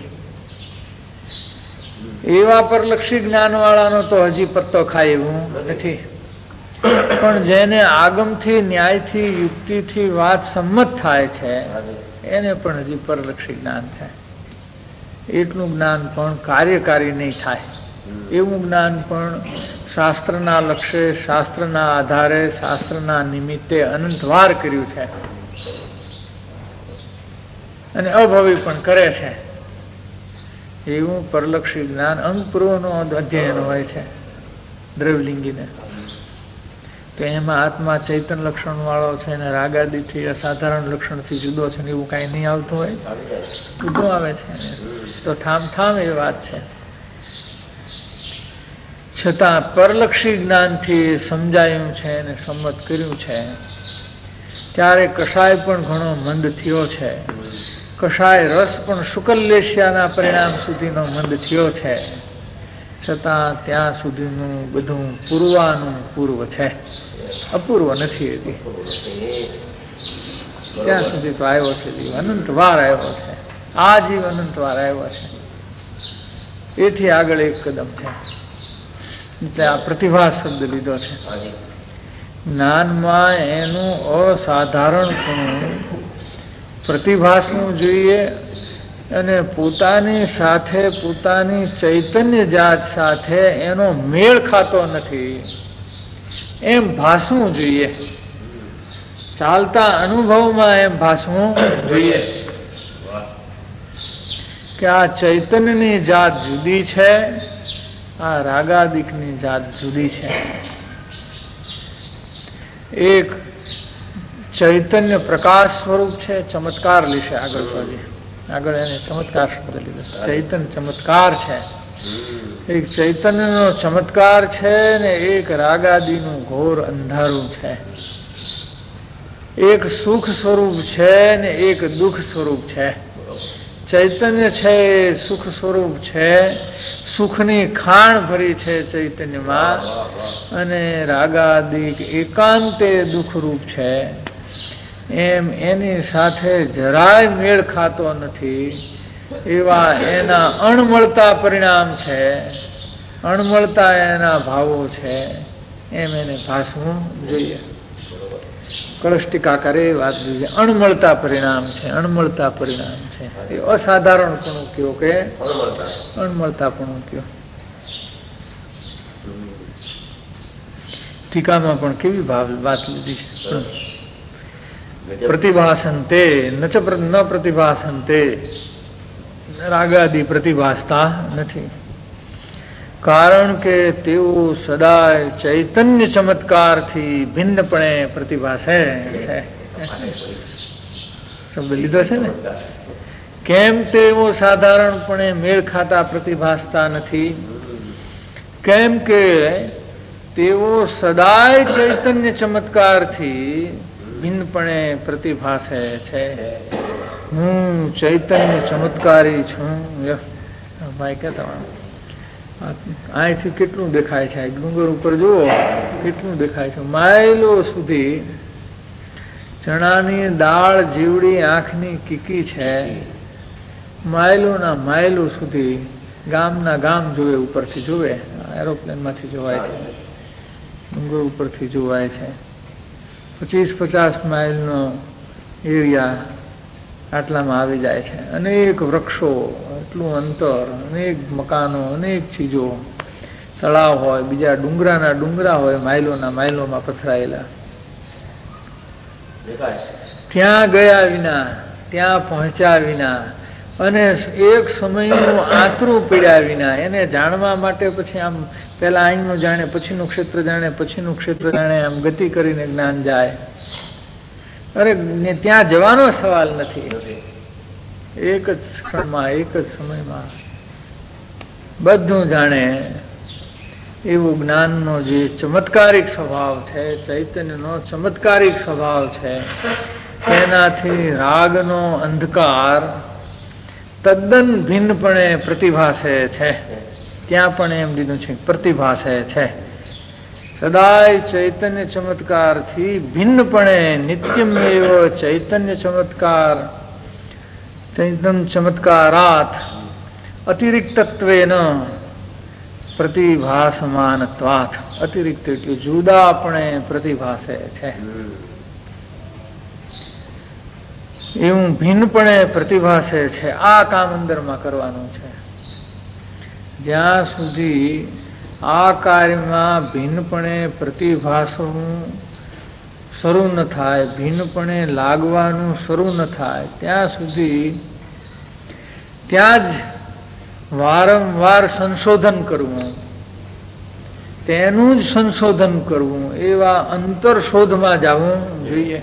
એવા પરલક્ષી જ્ઞાનવાળાનો તો હજી પત્તો ખાય એવું નથી. પણ જેને આગમથી, ન્યાયથી, યુક્તિથી વાત સંમત થાય છે એને પણ હજી પરલક્ષી જ્ઞાન છે. એટલું જ્ઞાન પણ કાર્યકારી નહીં થાય. એવું જ્ઞાન પણ શાસ્ત્રના લક્ષ્ય, શાસ્ત્રના આધારે, શાસ્ત્રના નિમિત્તે અનંતવાર કર્યું છે અને અભવી પણ કરે છે. એવું પરલક્ષી જ્ઞાન અંગપૂર્વનો અધ્યયન હોય છે દ્રવ્યલિંગીને. તો એમાં આત્મા ચૈતન્ય લક્ષણ વાળો છે ને રાગાદીથી અસાધારણ લક્ષણથી જુદો છે ને એવું કાંઈ નહીં આવતું હોય? બધું આવે છે. તો ઠામ ઠામ એ વાત છે. છતાં પરલક્ષી જ્ઞાનથી સમજાયું છે અને સંમત કર્યું છે. ત્યારે કષાય પણ ઘણો મંદ થયો છે. કષાય રસ પણ શુકલ્લેશ્યાના પરિણામ સુધીનો મંદ થયો છે. છતાં ત્યાં સુધીનું બધું પૂર્વાનું પૂર્વ છે, અપૂર્વ નથી. એથી ત્યાં સુધી તો આવ્યો છે જીવ, અનંતવાર આવ્યો છે. આ જીવ અનંતવાર આવ્યો છે. એથી આગળ એક કદમ છે. એટલે આ પ્રતિભા શબ્દ લીધો છે. જ્ઞાનમાં એનું અસાધારણપણું પ્રતિભાસવું જોઈએ અને પોતાની સાથે પોતાની ચૈતન્ય જાત સાથે એનો મેળ ખાતો નથી એમ ભાસવું જોઈએ. ચાલતા અનુભવમાં એમ ભાસવું જોઈએ કે આ ચૈતન્યની જાત જુદી છે, આ રાગાદિકની જાત જુદી છે. એક ચૈતન્ય પ્રકાશ સ્વરૂપ છે, ચમત્કાર લેશે આગળ પછી. આગળ એને ચમત્કાર શબ્દ લીધો. ચૈતન્ય ચમત્કાર છે. એક ચૈતન્યનો ચમત્કાર છે ને એક રાગાદિનું ઘોર અંધારું છે. એક સુખ સ્વરૂપ છે ને એક દુઃખ સ્વરૂપ છે. ચૈતન્ય છે એ સુખ સ્વરૂપ છે, સુખની ખાણ ભરી છે ચૈતન્યમાં, અને રાગાદિક એકાંતે દુઃખરૂપ છે. એમ એની સાથે જરાય મેળ ખાતો નથી એવા એના અણમળતા પરિણામ છે, અણમળતા એના ભાવો છે. એમ એને ભાસવું જોઈએ. કળષ્ટિકા કરે વાત જોઈએ. અણમળતા પરિણામ છે, અણમળતા પરિણામ છે. એ અસાધારણપણું કયો કે અણમળતાપણું કયો. ટીકામાં પણ કેવી ભાવ વાત લીધી છે. પ્રતિભાસંતે ન પ્રતિભાસંતે, રાગાદિ પ્રતિભાસતા નથી. કારણ કે તેઓ સદાય ચૈતન્ય ચમત્કારથી ભિન્નપણે પ્રતિભાસે છે. શબ્દ લીધો છે ને. કેમ તેઓ સાધારણપણે મેળ ખાતા પ્રતિભાસતા નથી? કેમ કે તેઓ સદાય ચૈતન્ય ચમત્કારથી ભિન્નપણે પ્રતિભાસે છે. હું ચૈતન્ય ચમત્કારી છું. ભાઈ કહેતા અહીંથી કેટલું દેખાય છે, ડુંગર ઉપર જુઓ કેટલું દેખાય છે. માઇલો સુધી ચણાની દાળ જીવડી આંખની કીકી છે. માઇલોના માઇલો સુધી ગામના ગામ જોવે, ઉપરથી જોવે, એરોપ્લેનમાંથી જોવાય છે, ડુંગર ઉપરથી જોવાય છે. પચીસ પચાસ માઇલનો એરિયા આટલામાં આવી જાય છે. અનેક વૃક્ષો, એટલું અંતર, અનેક મકાનો, અનેક ચીજો, તળાવ હોય, બીજા ડુંગરાના ડુંગરા હોય, માઇલોના માઇલોમાં પથરાયેલા. ત્યાં ગયા વિના, ત્યાં પહોંચ્યા વિના અને એક સમયનું આંતરું પીડ્યા વિના એને જાણવા માટે પછી આમ પેલા અહીંનું જાણે, પછીનું ક્ષેત્ર જાણે, પછીનું ક્ષેત્ર જાણે, આમ ગતિ કરીને જ્ઞાન જાય. અરે ત્યાં જવાનો સવાલ નથી. એક જ ક્ષણમાં, એક જ સમયમાં બધું જાણે એવું જ્ઞાનનો જે ચમત્કારિક સ્વભાવ છે, ચૈતન્યનો ચમત્કારિક સ્વભાવ છે, તેનાથી રાગનો અંધકાર તદ્દન ભિન્નપણે પ્રતિભાસે છે. ત્યાં પણ એમ લીધું છે પ્રતિભાસે છે. સદાય ચૈતન્ય ચમત્કારથી ભિન્નપણે નિત્યમેવ ચૈતન્ય ચમત્કાર ચૈતન્ય ચમત્કારાત અતિરિક્તત્વેન પ્રતિભાસમાનત્વાત. અતિરિક્ત એટલે જુદાપણે પ્રતિભાસે છે. એવું ભિન્નપણે પ્રતિભાસે છે. આ કામ અંદરમાં કરવાનું છે. જ્યાં સુધી આ કાર્યમાં ભિન્નપણે પ્રતિભાસવું શરૂ ન થાય, ભિન્નપણે લાગવાનું શરૂ ન થાય, ત્યાં સુધી ત્યાં જ વારંવાર સંશોધન કરવું, તેનું જ સંશોધન કરવું, એવા અંતર શોધમાં જવું જોઈએ.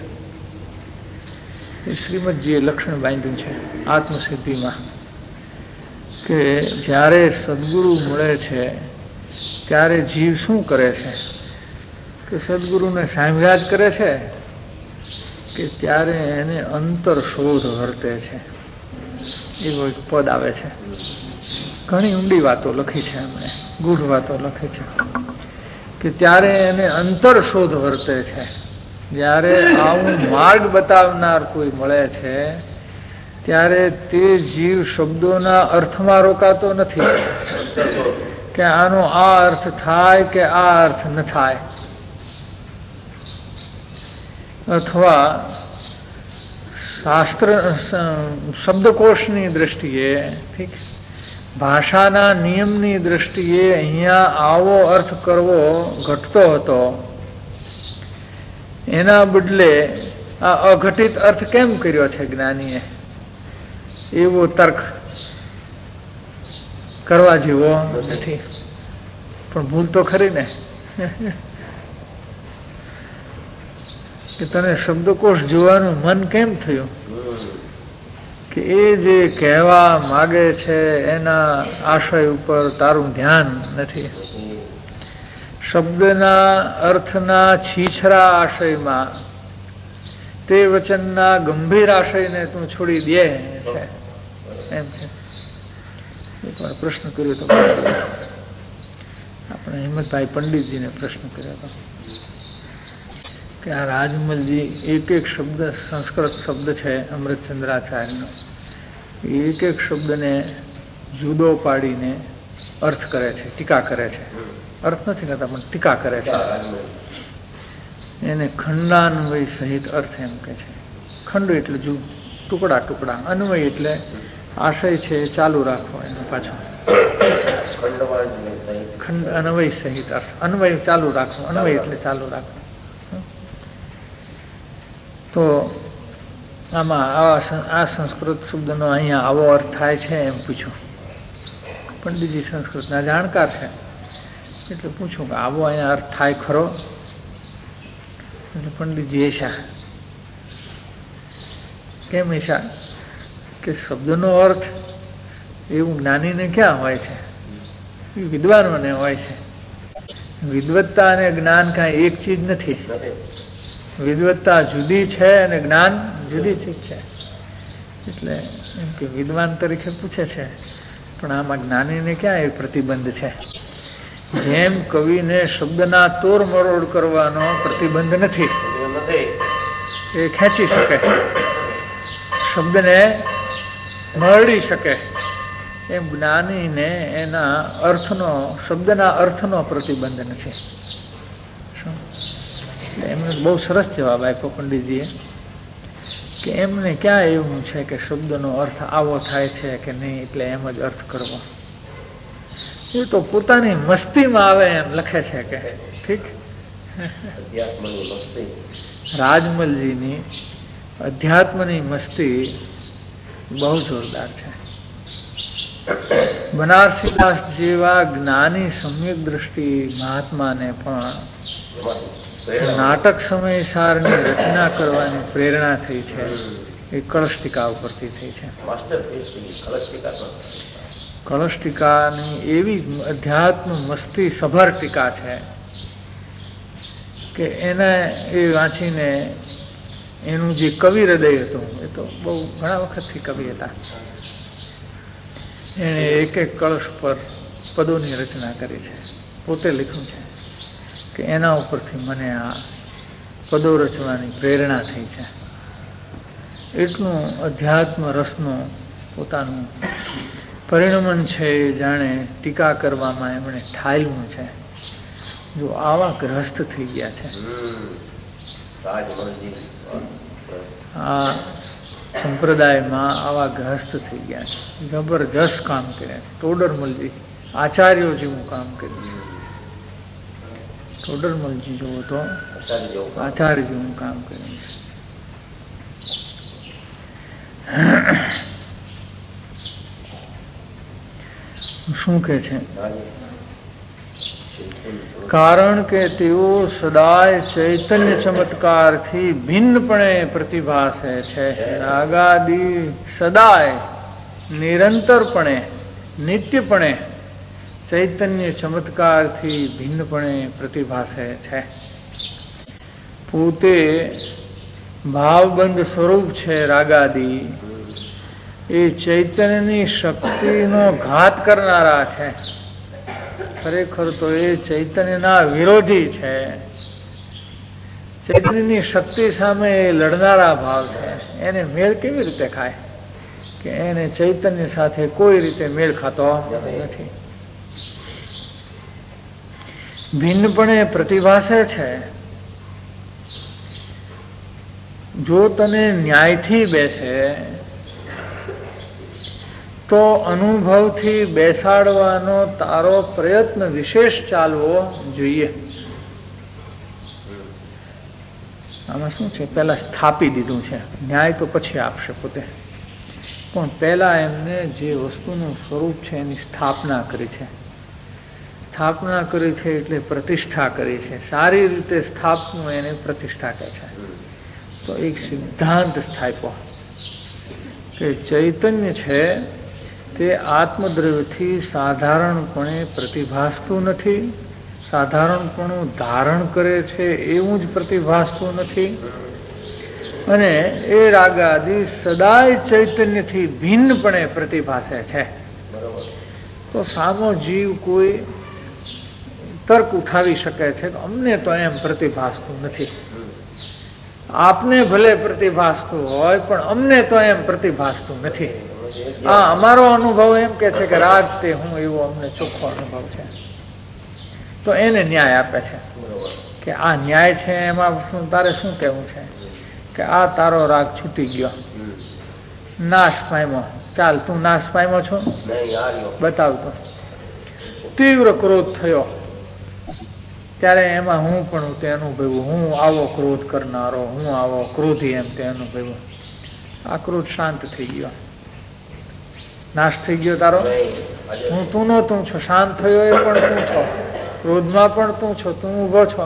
શ્રીમદજીએ લક્ષણ બાંધ્યું છે આત્મસિદ્ધિમાં કે જ્યારે સદગુરુ મળે છે ત્યારે જીવ શું કરે છે કે સદગુરુને સામ્યા જ કરે છે કે ત્યારે એને અંતર શોધ વર્તે છે. એવો એક પદ આવે છે. ઘણી ઊંડી વાતો લખી છે એમણે, ગૂઢ વાતો લખી છે કે ત્યારે એને અંતર શોધ વર્તે છે. જ્યારે આવું માર્ગ બતાવનાર કોઈ મળે છે ત્યારે તે જીવ શબ્દોના અર્થમાં રોકાતો નથી કે આનો આ અર્થ થાય કે આ અર્થ ન થાય, અથવા શાસ્ત્ર શબ્દકોશની દ્રષ્ટિએ, ઠીક, ભાષાના નિયમની દ્રષ્ટિએ અહીંયા આવો અર્થ કરવો ઘટતો હતો, એના બદલે આ અઘટિત અર્થ કેમ કર્યો છે જ્ઞાનીએ, એવો તર્ક કરવા જેવો નથી. પણ ભૂલ તો ખરી ને કે તને શબ્દકોશ જોવાનું મન કેમ થયું કે એ જે કહેવા માગે છે એના આશય ઉપર તારું ધ્યાન નથી. શબ્દના અર્થના છીછરા આશયમાં તે વચનના ગંભીર આશયને તું છોડી દે છે એમ છે. એકવાર પ્રશ્ન કર્યો હતો આપણે હિંમતભાઈ પંડિતજીને પ્રશ્ન કર્યો હતો કે આ રાજમલજી એક એક શબ્દ સંસ્કૃત શબ્દ છે અમૃતચંદ્રાચાર્યનો, એક એક શબ્દને જુદો પાડીને અર્થ કરે છે, ટીકા કરે છે. અર્થ નથી કરતા પણ ટીકા કરે છે. એને ખંડાન્વય સહિત અર્થ એમ કે છે. ખંડ એટલે જુ ટુકડા ટુકડા, અન્વય એટલે આશય છે ચાલુ રાખવો એનો પાછો. ખંડ અન્વય સહિત અર્થ, અન્વય ચાલુ રાખવો, અન્વય એટલે ચાલુ રાખવો. તો આમાં આવા આ સંસ્કૃત શબ્દનો અહીંયા આવો અર્થ થાય છે એમ પૂછ્યું. પંડિતજી સંસ્કૃતના જાણકાર છે એટલે પૂછું કે આવો અહીંયા અર્થ થાય ખરો? એટલે પંડિતજી એશા કેમ એશા કે શબ્દનો અર્થ એવું જ્ઞાનીને ક્યાં હોય છે, એ વિદ્વાનોને હોય છે. વિદ્વત્તા અને જ્ઞાન કાંઈ એક ચીજ નથી. વિદ્વત્તા જુદી છે અને જ્ઞાન જુદી ચીજ છે. એટલે એમ કે વિદ્વાન તરીકે પૂછે છે પણ આમાં જ્ઞાનીને ક્યાં એ પ્રતિબંધ છે. જેમ કવિને શબ્દના તોર મરોડ કરવાનો પ્રતિબંધ નથી, એ ખેંચી શકે, શબ્દને મરડી શકે, એમ જ્ઞાનીને એના અર્થનો, શબ્દના અર્થનો પ્રતિબંધ નથી. શું એમને બહુ સરસ જવાબ આપ્યો પંડિતજીએ કે એમને ક્યાં એવું છે કે શબ્દનો અર્થ આવો થાય છે કે નહીં એટલે એમ જ અર્થ કરવો. એ તો પોતાની મસ્તીમાં આવે એમ લખે છે કે ઠીક. રાજમલજીની અધ્યાત્મની મસ્તી બહુ જોરદાર છે. બનારસીદાસ જેવા જ્ઞાની સમ્યક દ્રષ્ટિ મહાત્માને પણ નાટક સમયસારની રચના કરવાની પ્રેરણા થઈ છે એ કળશ ટીકા ઉપરથી થઈ છે. કળશ ટીકાની એવી અધ્યાત્મ મસ્તી સભર ટીકા છે કે એને એ વાંચીને એનું જે કવિ હૃદય હતું, એ તો બહુ ઘણા વખતથી કવિ હતા, એણે એક એક કળશ પર પદોની રચના કરી છે. પોતે લખ્યું છે કે એના ઉપરથી મને આ પદો રચવાની પ્રેરણા થઈ છે. એટલું અધ્યાત્મ રસનું પોતાનું પરિણમન છે એ જાણે ટીકા કરવામાં એમણે ઠાલ્યું છે. જો આવા ગ્રસ્ત થઈ ગયા છે આ સંપ્રદાયમાં, આવા ગ્રસ્ત થઈ ગયા છે, જબરજસ્ત કામ કર્યા છે. ટોડરમલજી આચાર્યો જેવું કામ કર્યું છે. ટોડરમલજી જોવો તો આચાર્ય જેવું કામ કર્યું છે. શું કે છે કારણ કે તેઓ સદાય ચૈતન્ય ચમત્કારથી ભિન્નપણે પ્રતિભાસે છે. રાગાદિ સદાય નિરંતરપણે નિત્યપણે ચૈતન્ય ચમત્કારથી ભિન્નપણે પ્રતિભાસે છે. પોતે ભાવબંધ સ્વરૂપ છે. રાગાદિ એ ચૈતન્યની શક્તિનો ઘાત કરનારા છે. ખરેખર તો એ ચૈતન્યના વિરોધી છે. ચૈતન્યની શક્તિ સામે એ લડનારા ભાવ છે. એને મેળ કેવી રીતે ખાય કે એને ચૈતન્ય સાથે કોઈ રીતે મેળ ખાતો નથી. ભિન્નપણે પ્રતિભાસે છે. જો તને ન્યાયથી બેસે તો અનુભવથી બેસાડવાનો તારો પ્રયત્ન વિશેષ ચાલવો જોઈએ. આમાં શું છે, પહેલા સ્થાપી દીધું છે. ન્યાય તો પછી આપશે પોતે, પણ પહેલા એમને જે વસ્તુનું સ્વરૂપ છે એની સ્થાપના કરી છે. સ્થાપના કરી છે એટલે પ્રતિષ્ઠા કરી છે. સારી રીતે સ્થાપવું એને પ્રતિષ્ઠા કહે છે. તો એક સિદ્ધાંત સ્થાપ્યો કે ચૈતન્ય છે તે આત્મદ્રવ્યથી સાધારણપણે પ્રતિભાસતું નથી. સાધારણપણું ધારણ કરે છે એવું જ પ્રતિભાસતું નથી. અને એ રાગાદિ સદાય ચૈતન્યથી ભિન્નપણે પ્રતિભાસે છે. તો સામો જીવ કોઈ તર્ક ઉઠાવી શકે છે કે અમને તો એમ પ્રતિભાસતું નથી. આપને ભલે પ્રતિભાસતું હોય પણ અમને તો એમ પ્રતિભાસતું નથી. હા, અમારો અનુભવ એમ કે છે કે રાગ તે હું એવો અમને ચોખ્ખો અનુભવ છે. તો એને ન્યાય આપે છે કે આ ન્યાય છે. એમાં શું તારે શું કહેવું છે કે આ તારો રાગ છૂટી ગયો, નાશ પામ્યો. ચાલ તું નાશ પામ્યો છો, બતાવતો. તીવ્ર ક્રોધ થયો ત્યારે એમાં હું પણ તે અનુભવ્યું. હું આવો ક્રોધ કરનારો, હું આવો ક્રોધી એમ તે અનુભવ્યું. આ ક્રોધ શાંત થઈ ગયો, નાશ થઈ ગયો તારો. હું તું નો તું છો. શાંત થયો એ પણ તું છો, ક્રોધમાં પણ તું છો, તું ઉભો છો.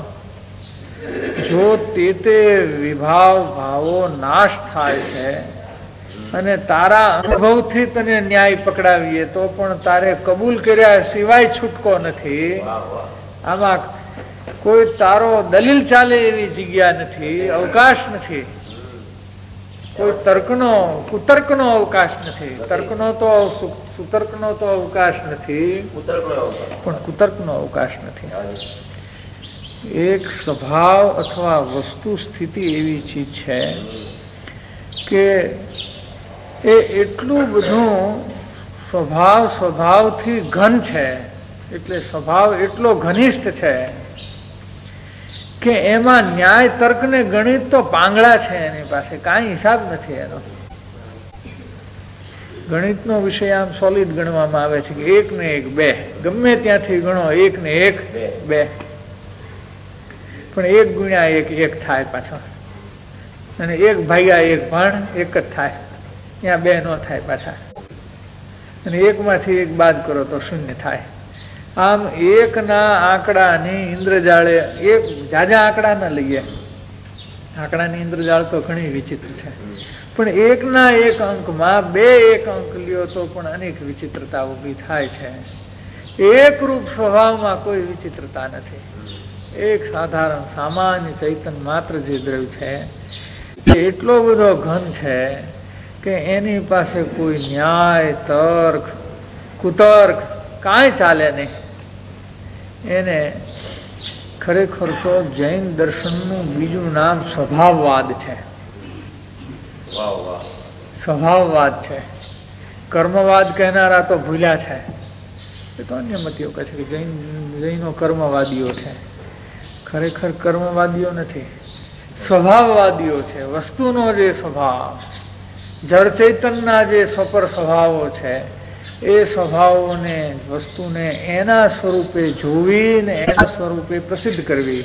જો તે તે વિભાવ ભાવો નાશ થાય છે અને તારા અનુભવથી તને ન્યાય પકડાવીએ તો પણ તારે કબૂલ કર્યા સિવાય છૂટકો નથી. આમાં કોઈ તારો દલીલ ચાલે એવી જગ્યા નથી, અવકાશ નથી. કોઈ તર્કનો કુતર્કનો અવકાશ નથી. તર્કનો તો સુતર્કનો તો અવકાશ નથી, પણ કુતર્કનો અવકાશ નથી. એક સ્વભાવ અથવા વસ્તુ સ્થિતિ એવી ચીજ છે કે એ એટલું બધું સ્વભાવ સ્વભાવથી ઘન છે, એટલે સ્વભાવ એટલો ઘનિષ્ઠ છે કે એમાં ન્યાય તર્ક ને ગણિત તો પાંગળા છે. એની પાસે કાંઈ હિસાબ નથી એનો. ગણિતનો વિષય આમ સોલિડ ગણવામાં આવે છે કે એક ને એક બે, ગમે ત્યાંથી ગણો એક ને એક બે, પણ એક ગુણ્યા એક એક થાય પાછો, અને એક ભાગ્યા એક પણ એક જ થાય. ત્યાં બે નો થાય પાછા, અને એક માંથી એક બાદ કરો તો શૂન્ય થાય. આમ એકના આંકડાની ઇન્દ્રજાળે, એક જાજા આંકડા ના લઈએ, આંકડાની ઇન્દ્રજાળ તો ઘણી વિચિત્ર છે, પણ એકના એક અંકમાં બે એક અંક લ્યો તો પણ અનેક વિચિત્રતા ઊભી થાય છે. એકરૂપ સ્વભાવમાં કોઈ વિચિત્રતા નથી. એક સાધારણ સામાન્ય ચૈતન માત્ર જે દ્રવ્ય છે એ એટલો બધો ઘન છે કે એની પાસે કોઈ ન્યાય તર્ક કુતર્ક કાંઈ ચાલે નહીં. એને ખરેખર તો જૈન દર્શનનું બીજું નામ સ્વભાવવાદ છે. સ્વભાવવાદ છે. કર્મવાદ કહેનારા તો ભૂલ્યા છે. એ તો અન્ય મતીઓ કહે છે કે જૈન જૈનો કર્મવાદીઓ છે. ખરેખર કર્મવાદીઓ નથી, સ્વભાવવાદીઓ છે. વસ્તુનો જે સ્વભાવ, જળ ચૈતનના જે સ્વપર સ્વભાવો છે એ સ્વભાવોને વસ્તુને એના સ્વરૂપે જોવીને એના સ્વરૂપે પ્રસિદ્ધ કરવી,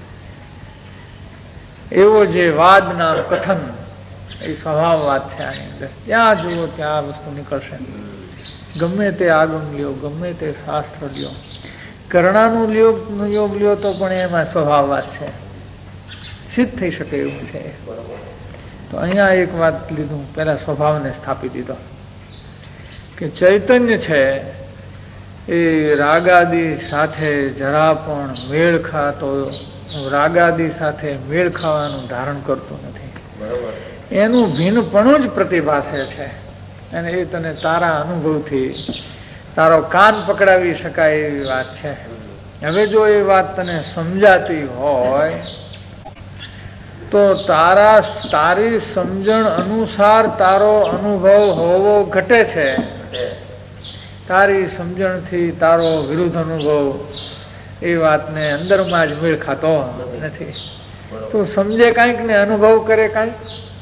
એવો જે વાદના કથન એ સ્વભાવવાદ છે. આની અંદર ત્યાં જુઓ ત્યાં આ વસ્તુ નીકળશે. ગમે તે આગમ લ્યો, ગમે તે શાસ્ત્ર લ્યો, કરણાનું યોગ યોગ લ્યો તો પણ એમાં સ્વભાવવાદ છે, સિદ્ધ થઈ શકે એવું છે. તો અહીંયા એક વાત લીધું, પેલા સ્વભાવને સ્થાપી દીધો કે ચૈતન્ય છે એ રાગાદી સાથે જરા પણ મેળ ખાતો, રાગાદી સાથે મેળ ખાવાનું ધારણ કરતું નથી. એનું ભિન્નપણું જ પ્રતિભાસે છે, અને એ તને તારા અનુભવથી તારો કાન પકડાવી શકાય એવી વાત છે. હવે જો એ વાત તને સમજાતી હોય તો તારા તારી સમજણ અનુસાર તારો અનુભવ હોવો ઘટે છે. તારી સમજણથી તારો વિરુદ્ધ અનુભવ એ વાતને અંદરમાં જ મેળ ખાતો નથી. તું સમજે કાંઈક ને અનુભવ કરે કાંઈક.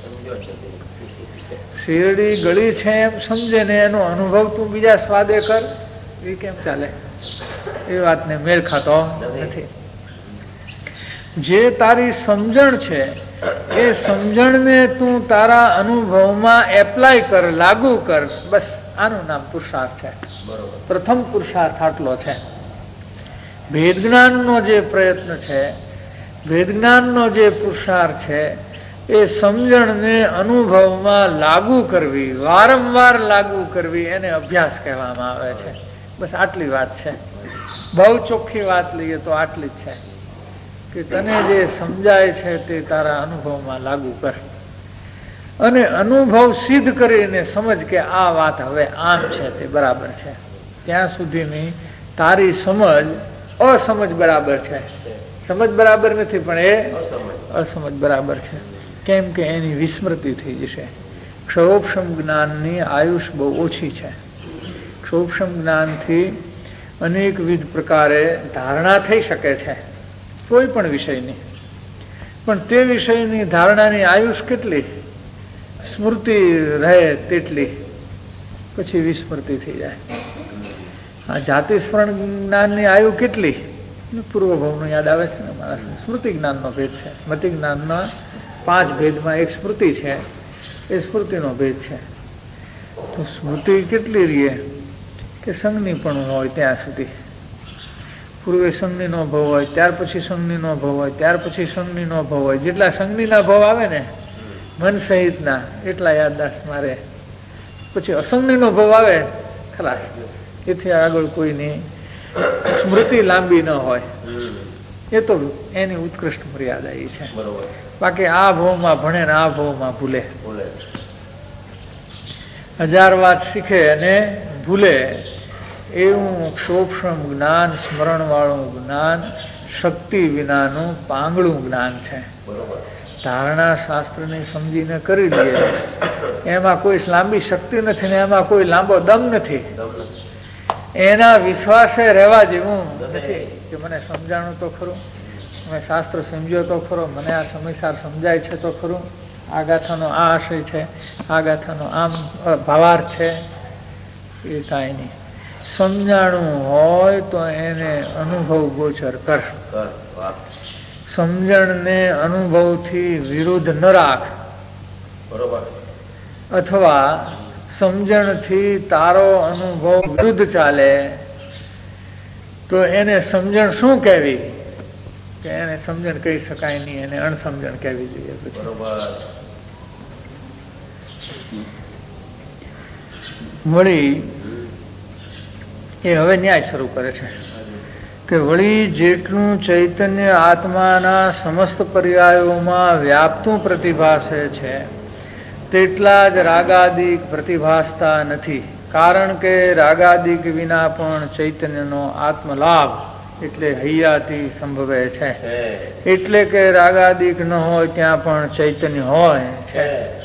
શેરડી ગળી છે એમ સમજે ને એનો અનુભવ તું બીજા સ્વાદે કર, એ કેમ ચાલે? એ વાતને મેળ ખાતો નથી. જે તારી સમજણ છે એ સમજણને તું તારા અનુભવમાં એપ્લાય કર, લાગુ કર, બસ આનું નામ પુરુષાર્થ છે. પ્રથમ પુરુષાર્થ આટલો છે. ભેદ જ્ઞાનનો જે પ્રયત્ન છે, ભેદ જ્ઞાનનો જે પુરુષાર્થ છે એ સમજણને અનુભવમાં લાગુ કરવી, વારંવાર લાગુ કરવી, એને અભ્યાસ કહેવામાં આવે છે. બસ આટલી વાત છે. બહુ ચોખ્ખી વાત લઈએ તો આટલી જ છે કે તને જે સમજાય છે તે તારા અનુભવમાં લાગુ કર, અને અનુભવ સિદ્ધ કરીને સમજ કે આ વાત હવે આમ છે, તે બરાબર છે. ત્યાં સુધીની તારી સમજ અસમજ બરાબર છે. સમજ બરાબર નથી પણ એ અસમજ બરાબર છે. કેમ કે એની વિસ્મૃતિ થઈ જશે. ક્ષોભક્ષમ જ્ઞાનની આયુષ બહુ ઓછી છે. ક્ષોભક્ષમ જ્ઞાનથી અનેકવિધ પ્રકારે ધારણા થઈ શકે છે કોઈ પણ વિષયની, પણ તે વિષયની ધારણાની આયુષ કેટલી? સ્મૃતિ રહે તેટલી, પછી વિસ્મૃતિ થઈ જાય. આ જાતિ સ્મરણ જ્ઞાનની આયુ કેટલી? પૂર્વભાવનું યાદ આવે છે ને મારા. સ્મૃતિ જ્ઞાનનો ભેદ છે. મતિ જ્ઞાનના પાંચ ભેદમાં એક સ્મૃતિ છે, એ સ્મૃતિનો ભેદ છે. તો સ્મૃતિ કેટલી રહીએ કે સંજ્ઞીપણું હોય ત્યાં સુધી. પૂર્વે સંજ્ઞીનો ભાવ હોય, ત્યાર પછી સંજ્ઞીનો ભાવ હોય, ત્યાર પછી સંજ્ઞીનો ભાવ હોય. જેટલા સંજ્ઞીના ભાવ આવે ને મન સહિતના, એટલા યાદદાસ્ત મારે. પછી અસંજ્ઞીનો ભાવ આવે ખલાસ. એથી આગળ કોઈની સ્મૃતિ લાંબી ન હોય. એ તો એની ઉત્કૃષ્ટ મર્યાદા એ છે. બાકી આ ભાવમાં ભણે ને આ ભાવમાં ભૂલે. હજાર વાત શીખે અને ભૂલે એવું ક્ષોભક્ષમ જ્ઞાન, સ્મરણ વાળું જ્ઞાન, શક્તિ વિનાનું પાંગળું જ્ઞાન છે. ધારણા શાસ્ત્રની સમજીને કરી લઈએ એમાં કોઈ લાંબી શક્તિ નથી ને એમાં કોઈ લાંબો દમ નથી. એના વિશ્વાસે રહેવા જેવું નથી કે મને સમજાણું તો ખરું, મેં શાસ્ત્ર સમજ્યો તો ખરો, મને આ સમયસાર સમજાય છે તો ખરું, આ ગાથાનો આ આશય છે, આ ગાથાનો આમ ભાવાર્થ છે. એ કાંઈ નહીં. સમજાણું હોય તો એને અનુભવ ગોચર કર. સમજણને અનુભવથી વિરુદ્ધ ન રાખ. બરોબર. અથવા સમજણથી તારો અનુભવ વિરુદ્ધ ચાલે તો એને સમજણ શું કહેવી? કે એને સમજણ કહી શકાય નહીં, એને અણસમજણ કહેવી જોઈએ. બરોબર. વળી એ હવે ન્યાય શરૂ કરે છે કે વળી જેટલું ચૈતન્ય આત્માના સમસ્ત પર્યાયોમાં વ્યાપતું પ્રતિભાસે છે તેટલા જ રાગાદિક પ્રતિભાસતા નથી. કારણ કે રાગાદિક વિના પણ ચૈતન્યનો આત્મલાભ એટલે હૈયાથી સંભવે છે. એટલે કે રાગાદિક ન હોય ત્યાં પણ ચૈતન્ય હોય છે.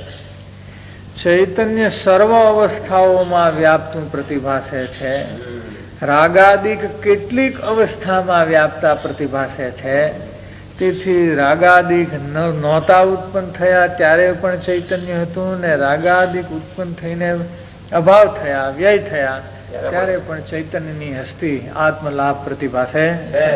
ચૈતન્ય સર્વ અવસ્થાઓમાં વ્યાપતું પ્રતિભાસે છે. રાગાદિક કેટલીક અવસ્થામાં વ્યાપતા પ્રતિભાસે છે. તેથી રાગાદિક નહોતા ઉત્પન્ન થયા ત્યારે પણ ચૈતન્ય હતું, ને રાગાદિક ઉત્પન્ન થઈને અભાવ થયા, વ્યય થયા ત્યારે પણ ચૈતન્યની હસ્તી આત્મલાભ પ્રતિભાસે છે.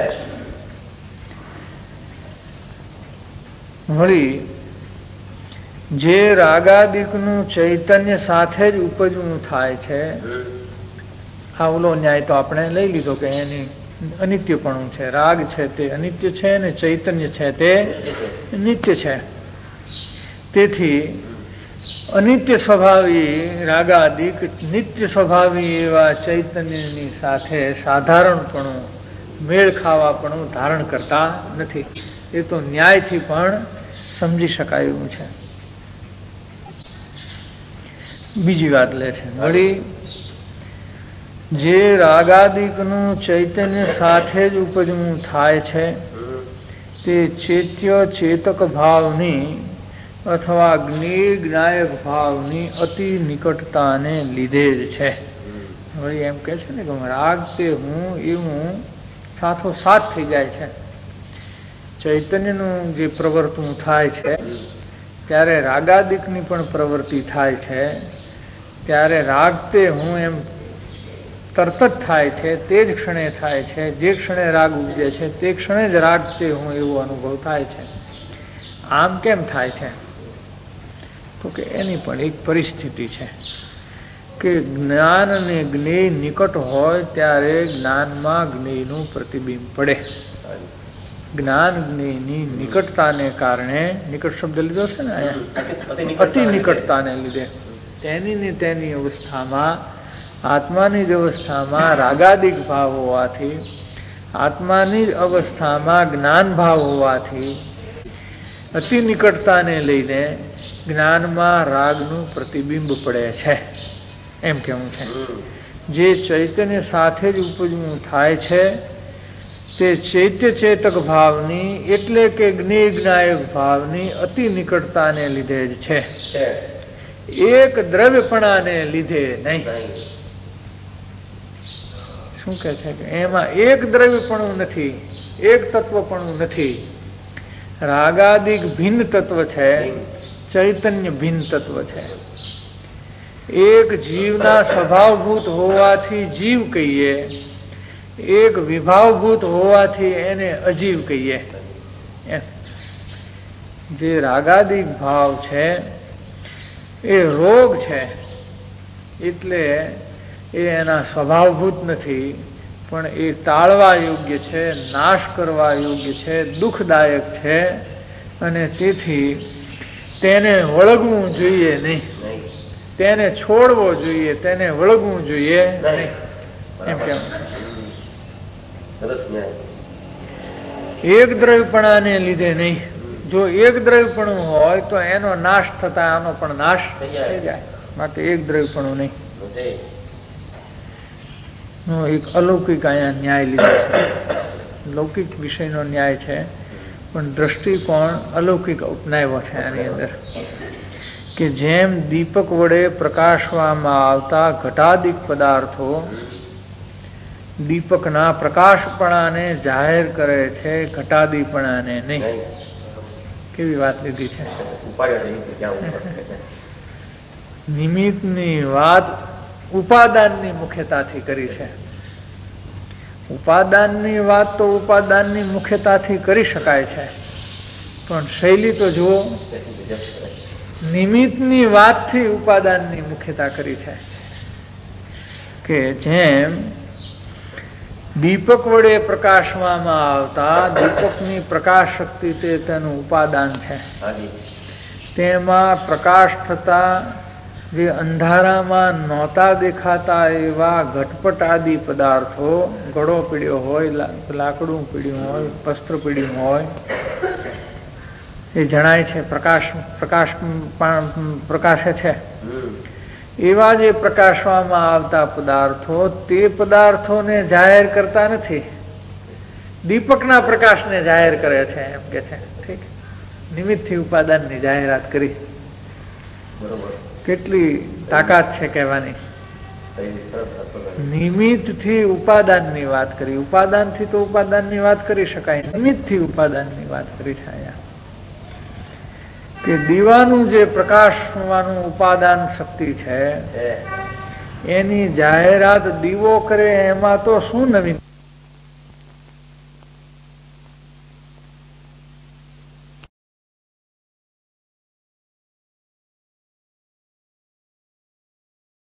વળી જે રાગાદિકનું ચૈતન્ય સાથે જ ઉપજવું થાય છે, આ ઓલો ન્યાય તો આપણે લઈ લીધો કે એની અનિત્યપણું છે. રાગ છે તે અનિત્ય છે અને ચૈતન્ય છે તે નિત્ય છે. તેથી અનિત્ય સ્વભાવી રાગાદિક નિત્ય સ્વભાવી એવા ચૈતન્યની સાથે સાધારણપણું મેળ ખાવાપણું ધારણ કરતા નથી. એ તો ન્યાયથી પણ સમજી શકાય એવું છે. બીજી વાત લે છે વળી, જે રાગાદિકનું ચૈતન્ય સાથે જ ઉપજવું થાય છે તે ચેત્ય ચેતક ભાવની અથવા જ્ઞેય જ્ઞાયક ભાવની અતિ નિકટતાને લીધે જ છે. વળી એમ કે છે ને કે રાગ તે હું એવું સાથો સાથ થઈ જાય છે. ચૈતન્યનું જે પ્રવર્તન થાય છે ત્યારે રાગાદિકની પણ પ્રવૃત્તિ થાય છે. ત્યારે રાગ તે હું એમ તરત જ થાય છે, તે જ ક્ષણે થાય છે. જે ક્ષણે રાગ ઉપજે છે તે ક્ષણે જ રાગ તે હું એવો અનુભવ થાય છે. આમ કેમ થાય છે? તો કે એની પણ એક પરિસ્થિતિ છે કે જ્ઞાન અને જ્ઞેય નિકટ હોય ત્યારે જ્ઞાનમાં જ્ઞેયનું પ્રતિબિંબ પડે. જ્ઞાન જ્ઞેયની નિકટતાને કારણે, નિકટ શબ્દ લીધો છે ને અહીંયા, અતિ નિકટતાને લીધે તેની ને તેની અવસ્થામાં, આત્માની જ અવસ્થામાં રાગાદિક ભાવ હોવાથી, આત્માની જ અવસ્થામાં જ્ઞાન ભાવ હોવાથી અતિ નિકટતાને લઈને જ્ઞાનમાં રાગનું પ્રતિબિંબ પડે છે. એમ કેવું છે. જે ચૈતન્ય સાથે જ ઉપજવું થાય છે તે ચૈત્ય ચેતક ભાવની એટલે કે જ્ઞેય જ્ઞાયક ભાવની અતિ નિકટતાને લીધે જ છે. એક દ્રવ્યપણાને લીધે નહીં. શું કે છે કે એમાં એક દ્રવ્યપણું નથી, એક તત્વપણું નથી. રાગાદિક ભિન્ન તત્વ છે, ચૈતન્ય ભિન્ન તત્વ છે. એક જીવના સ્વભાવભૂત હોવાથી જીવ કહીએ, એક વિભાવભૂત હોવાથી એને અજીવ કહીએ. જે રાગાદિક ભાવ છે એ રોગ છે, એટલે એ એના સ્વભાવભૂત નથી, પણ એ ટાળવા યોગ્ય છે, નાશ કરવા યોગ્ય છે, દુઃખદાયક છે, અને તેથી તેને વળગવું જોઈએ નહીં, તેને છોડવો જોઈએ, તેને વળગવું જોઈએ નહીં. એમ કેમ એક દ્રવ્યપણાને લીધે નહીં. જો એક દ્રવ્યપણું હોય તો એનો નાશ થતા આનો પણ નાશ થઈ જાય. માટે એક દ્રવ્યપણું નહીં. એક અલૌકિક અહીંયા ન્યાય લીધો છે. લૌકિક વિષયનો ન્યાય છે પણ દ્રષ્ટિકોણ અલૌકિક અપનાવ્યો છે આની અંદર. કે જેમ દીપક વડે પ્રકાશવામાં આવતા ઘટાદિક પદાર્થો દીપકના પ્રકાશપણાને જાહેર કરે છે, ઘટાદીપણાને નહીં. કેવી વાત લીધી છે. નિમિત્તની વાત ઉપાદાનની મુખ્યતાથી કરી છે. ઉપાદાનની વાત તો ઉપાદાનની મુખ્યતાથી કરી શકાય છે, પણ શૈલી તો જુઓ, નિમિત્તની વાતથી ઉપાદાનની મુખ્યતા કરી છે. કે જેમ દીપક વડે પ્રકાશવામાં આવતા દીપકની પ્રકાશ શક્તિ તે તેનું ઉપાદાન છે. તેમાં પ્રકાશ થતા જે અંધારામાં નહોતા દેખાતા એવા ઘટપટ આદિ પદાર્થો, ગળો પીડ્યો હોય, લાકડું પીડ્યું હોય, વસ્ત્ર પીડ્યું હોય, એ જણાય છે, પ્રકાશ પ્રકાશ પ્રકાશે છે. એવા જે પ્રકાશવામાં આવતા પદાર્થો તે પદાર્થોને જાહેર કરતા નથી, દીપકના પ્રકાશને જાહેર કરે છે. એમ કે છે ઠીક, નિમિત્તથી ઉપાદાનની જાહેરાત કરી. કેટલી તાકાત છે કહેવાની. નિમિત્તથી ઉપાદાનની વાત કરી. ઉપાદાનથી તો ઉપાદાનની વાત કરી શકાય, નિમિત્તથી ઉપાદાનની વાત કરી છે અહીંયા. કે દીવાનું જે પ્રકાશવાનું ઉપાદાન શક્તિ છે એની જાહેરાત દીવો કરે એમાં તો શું નવીન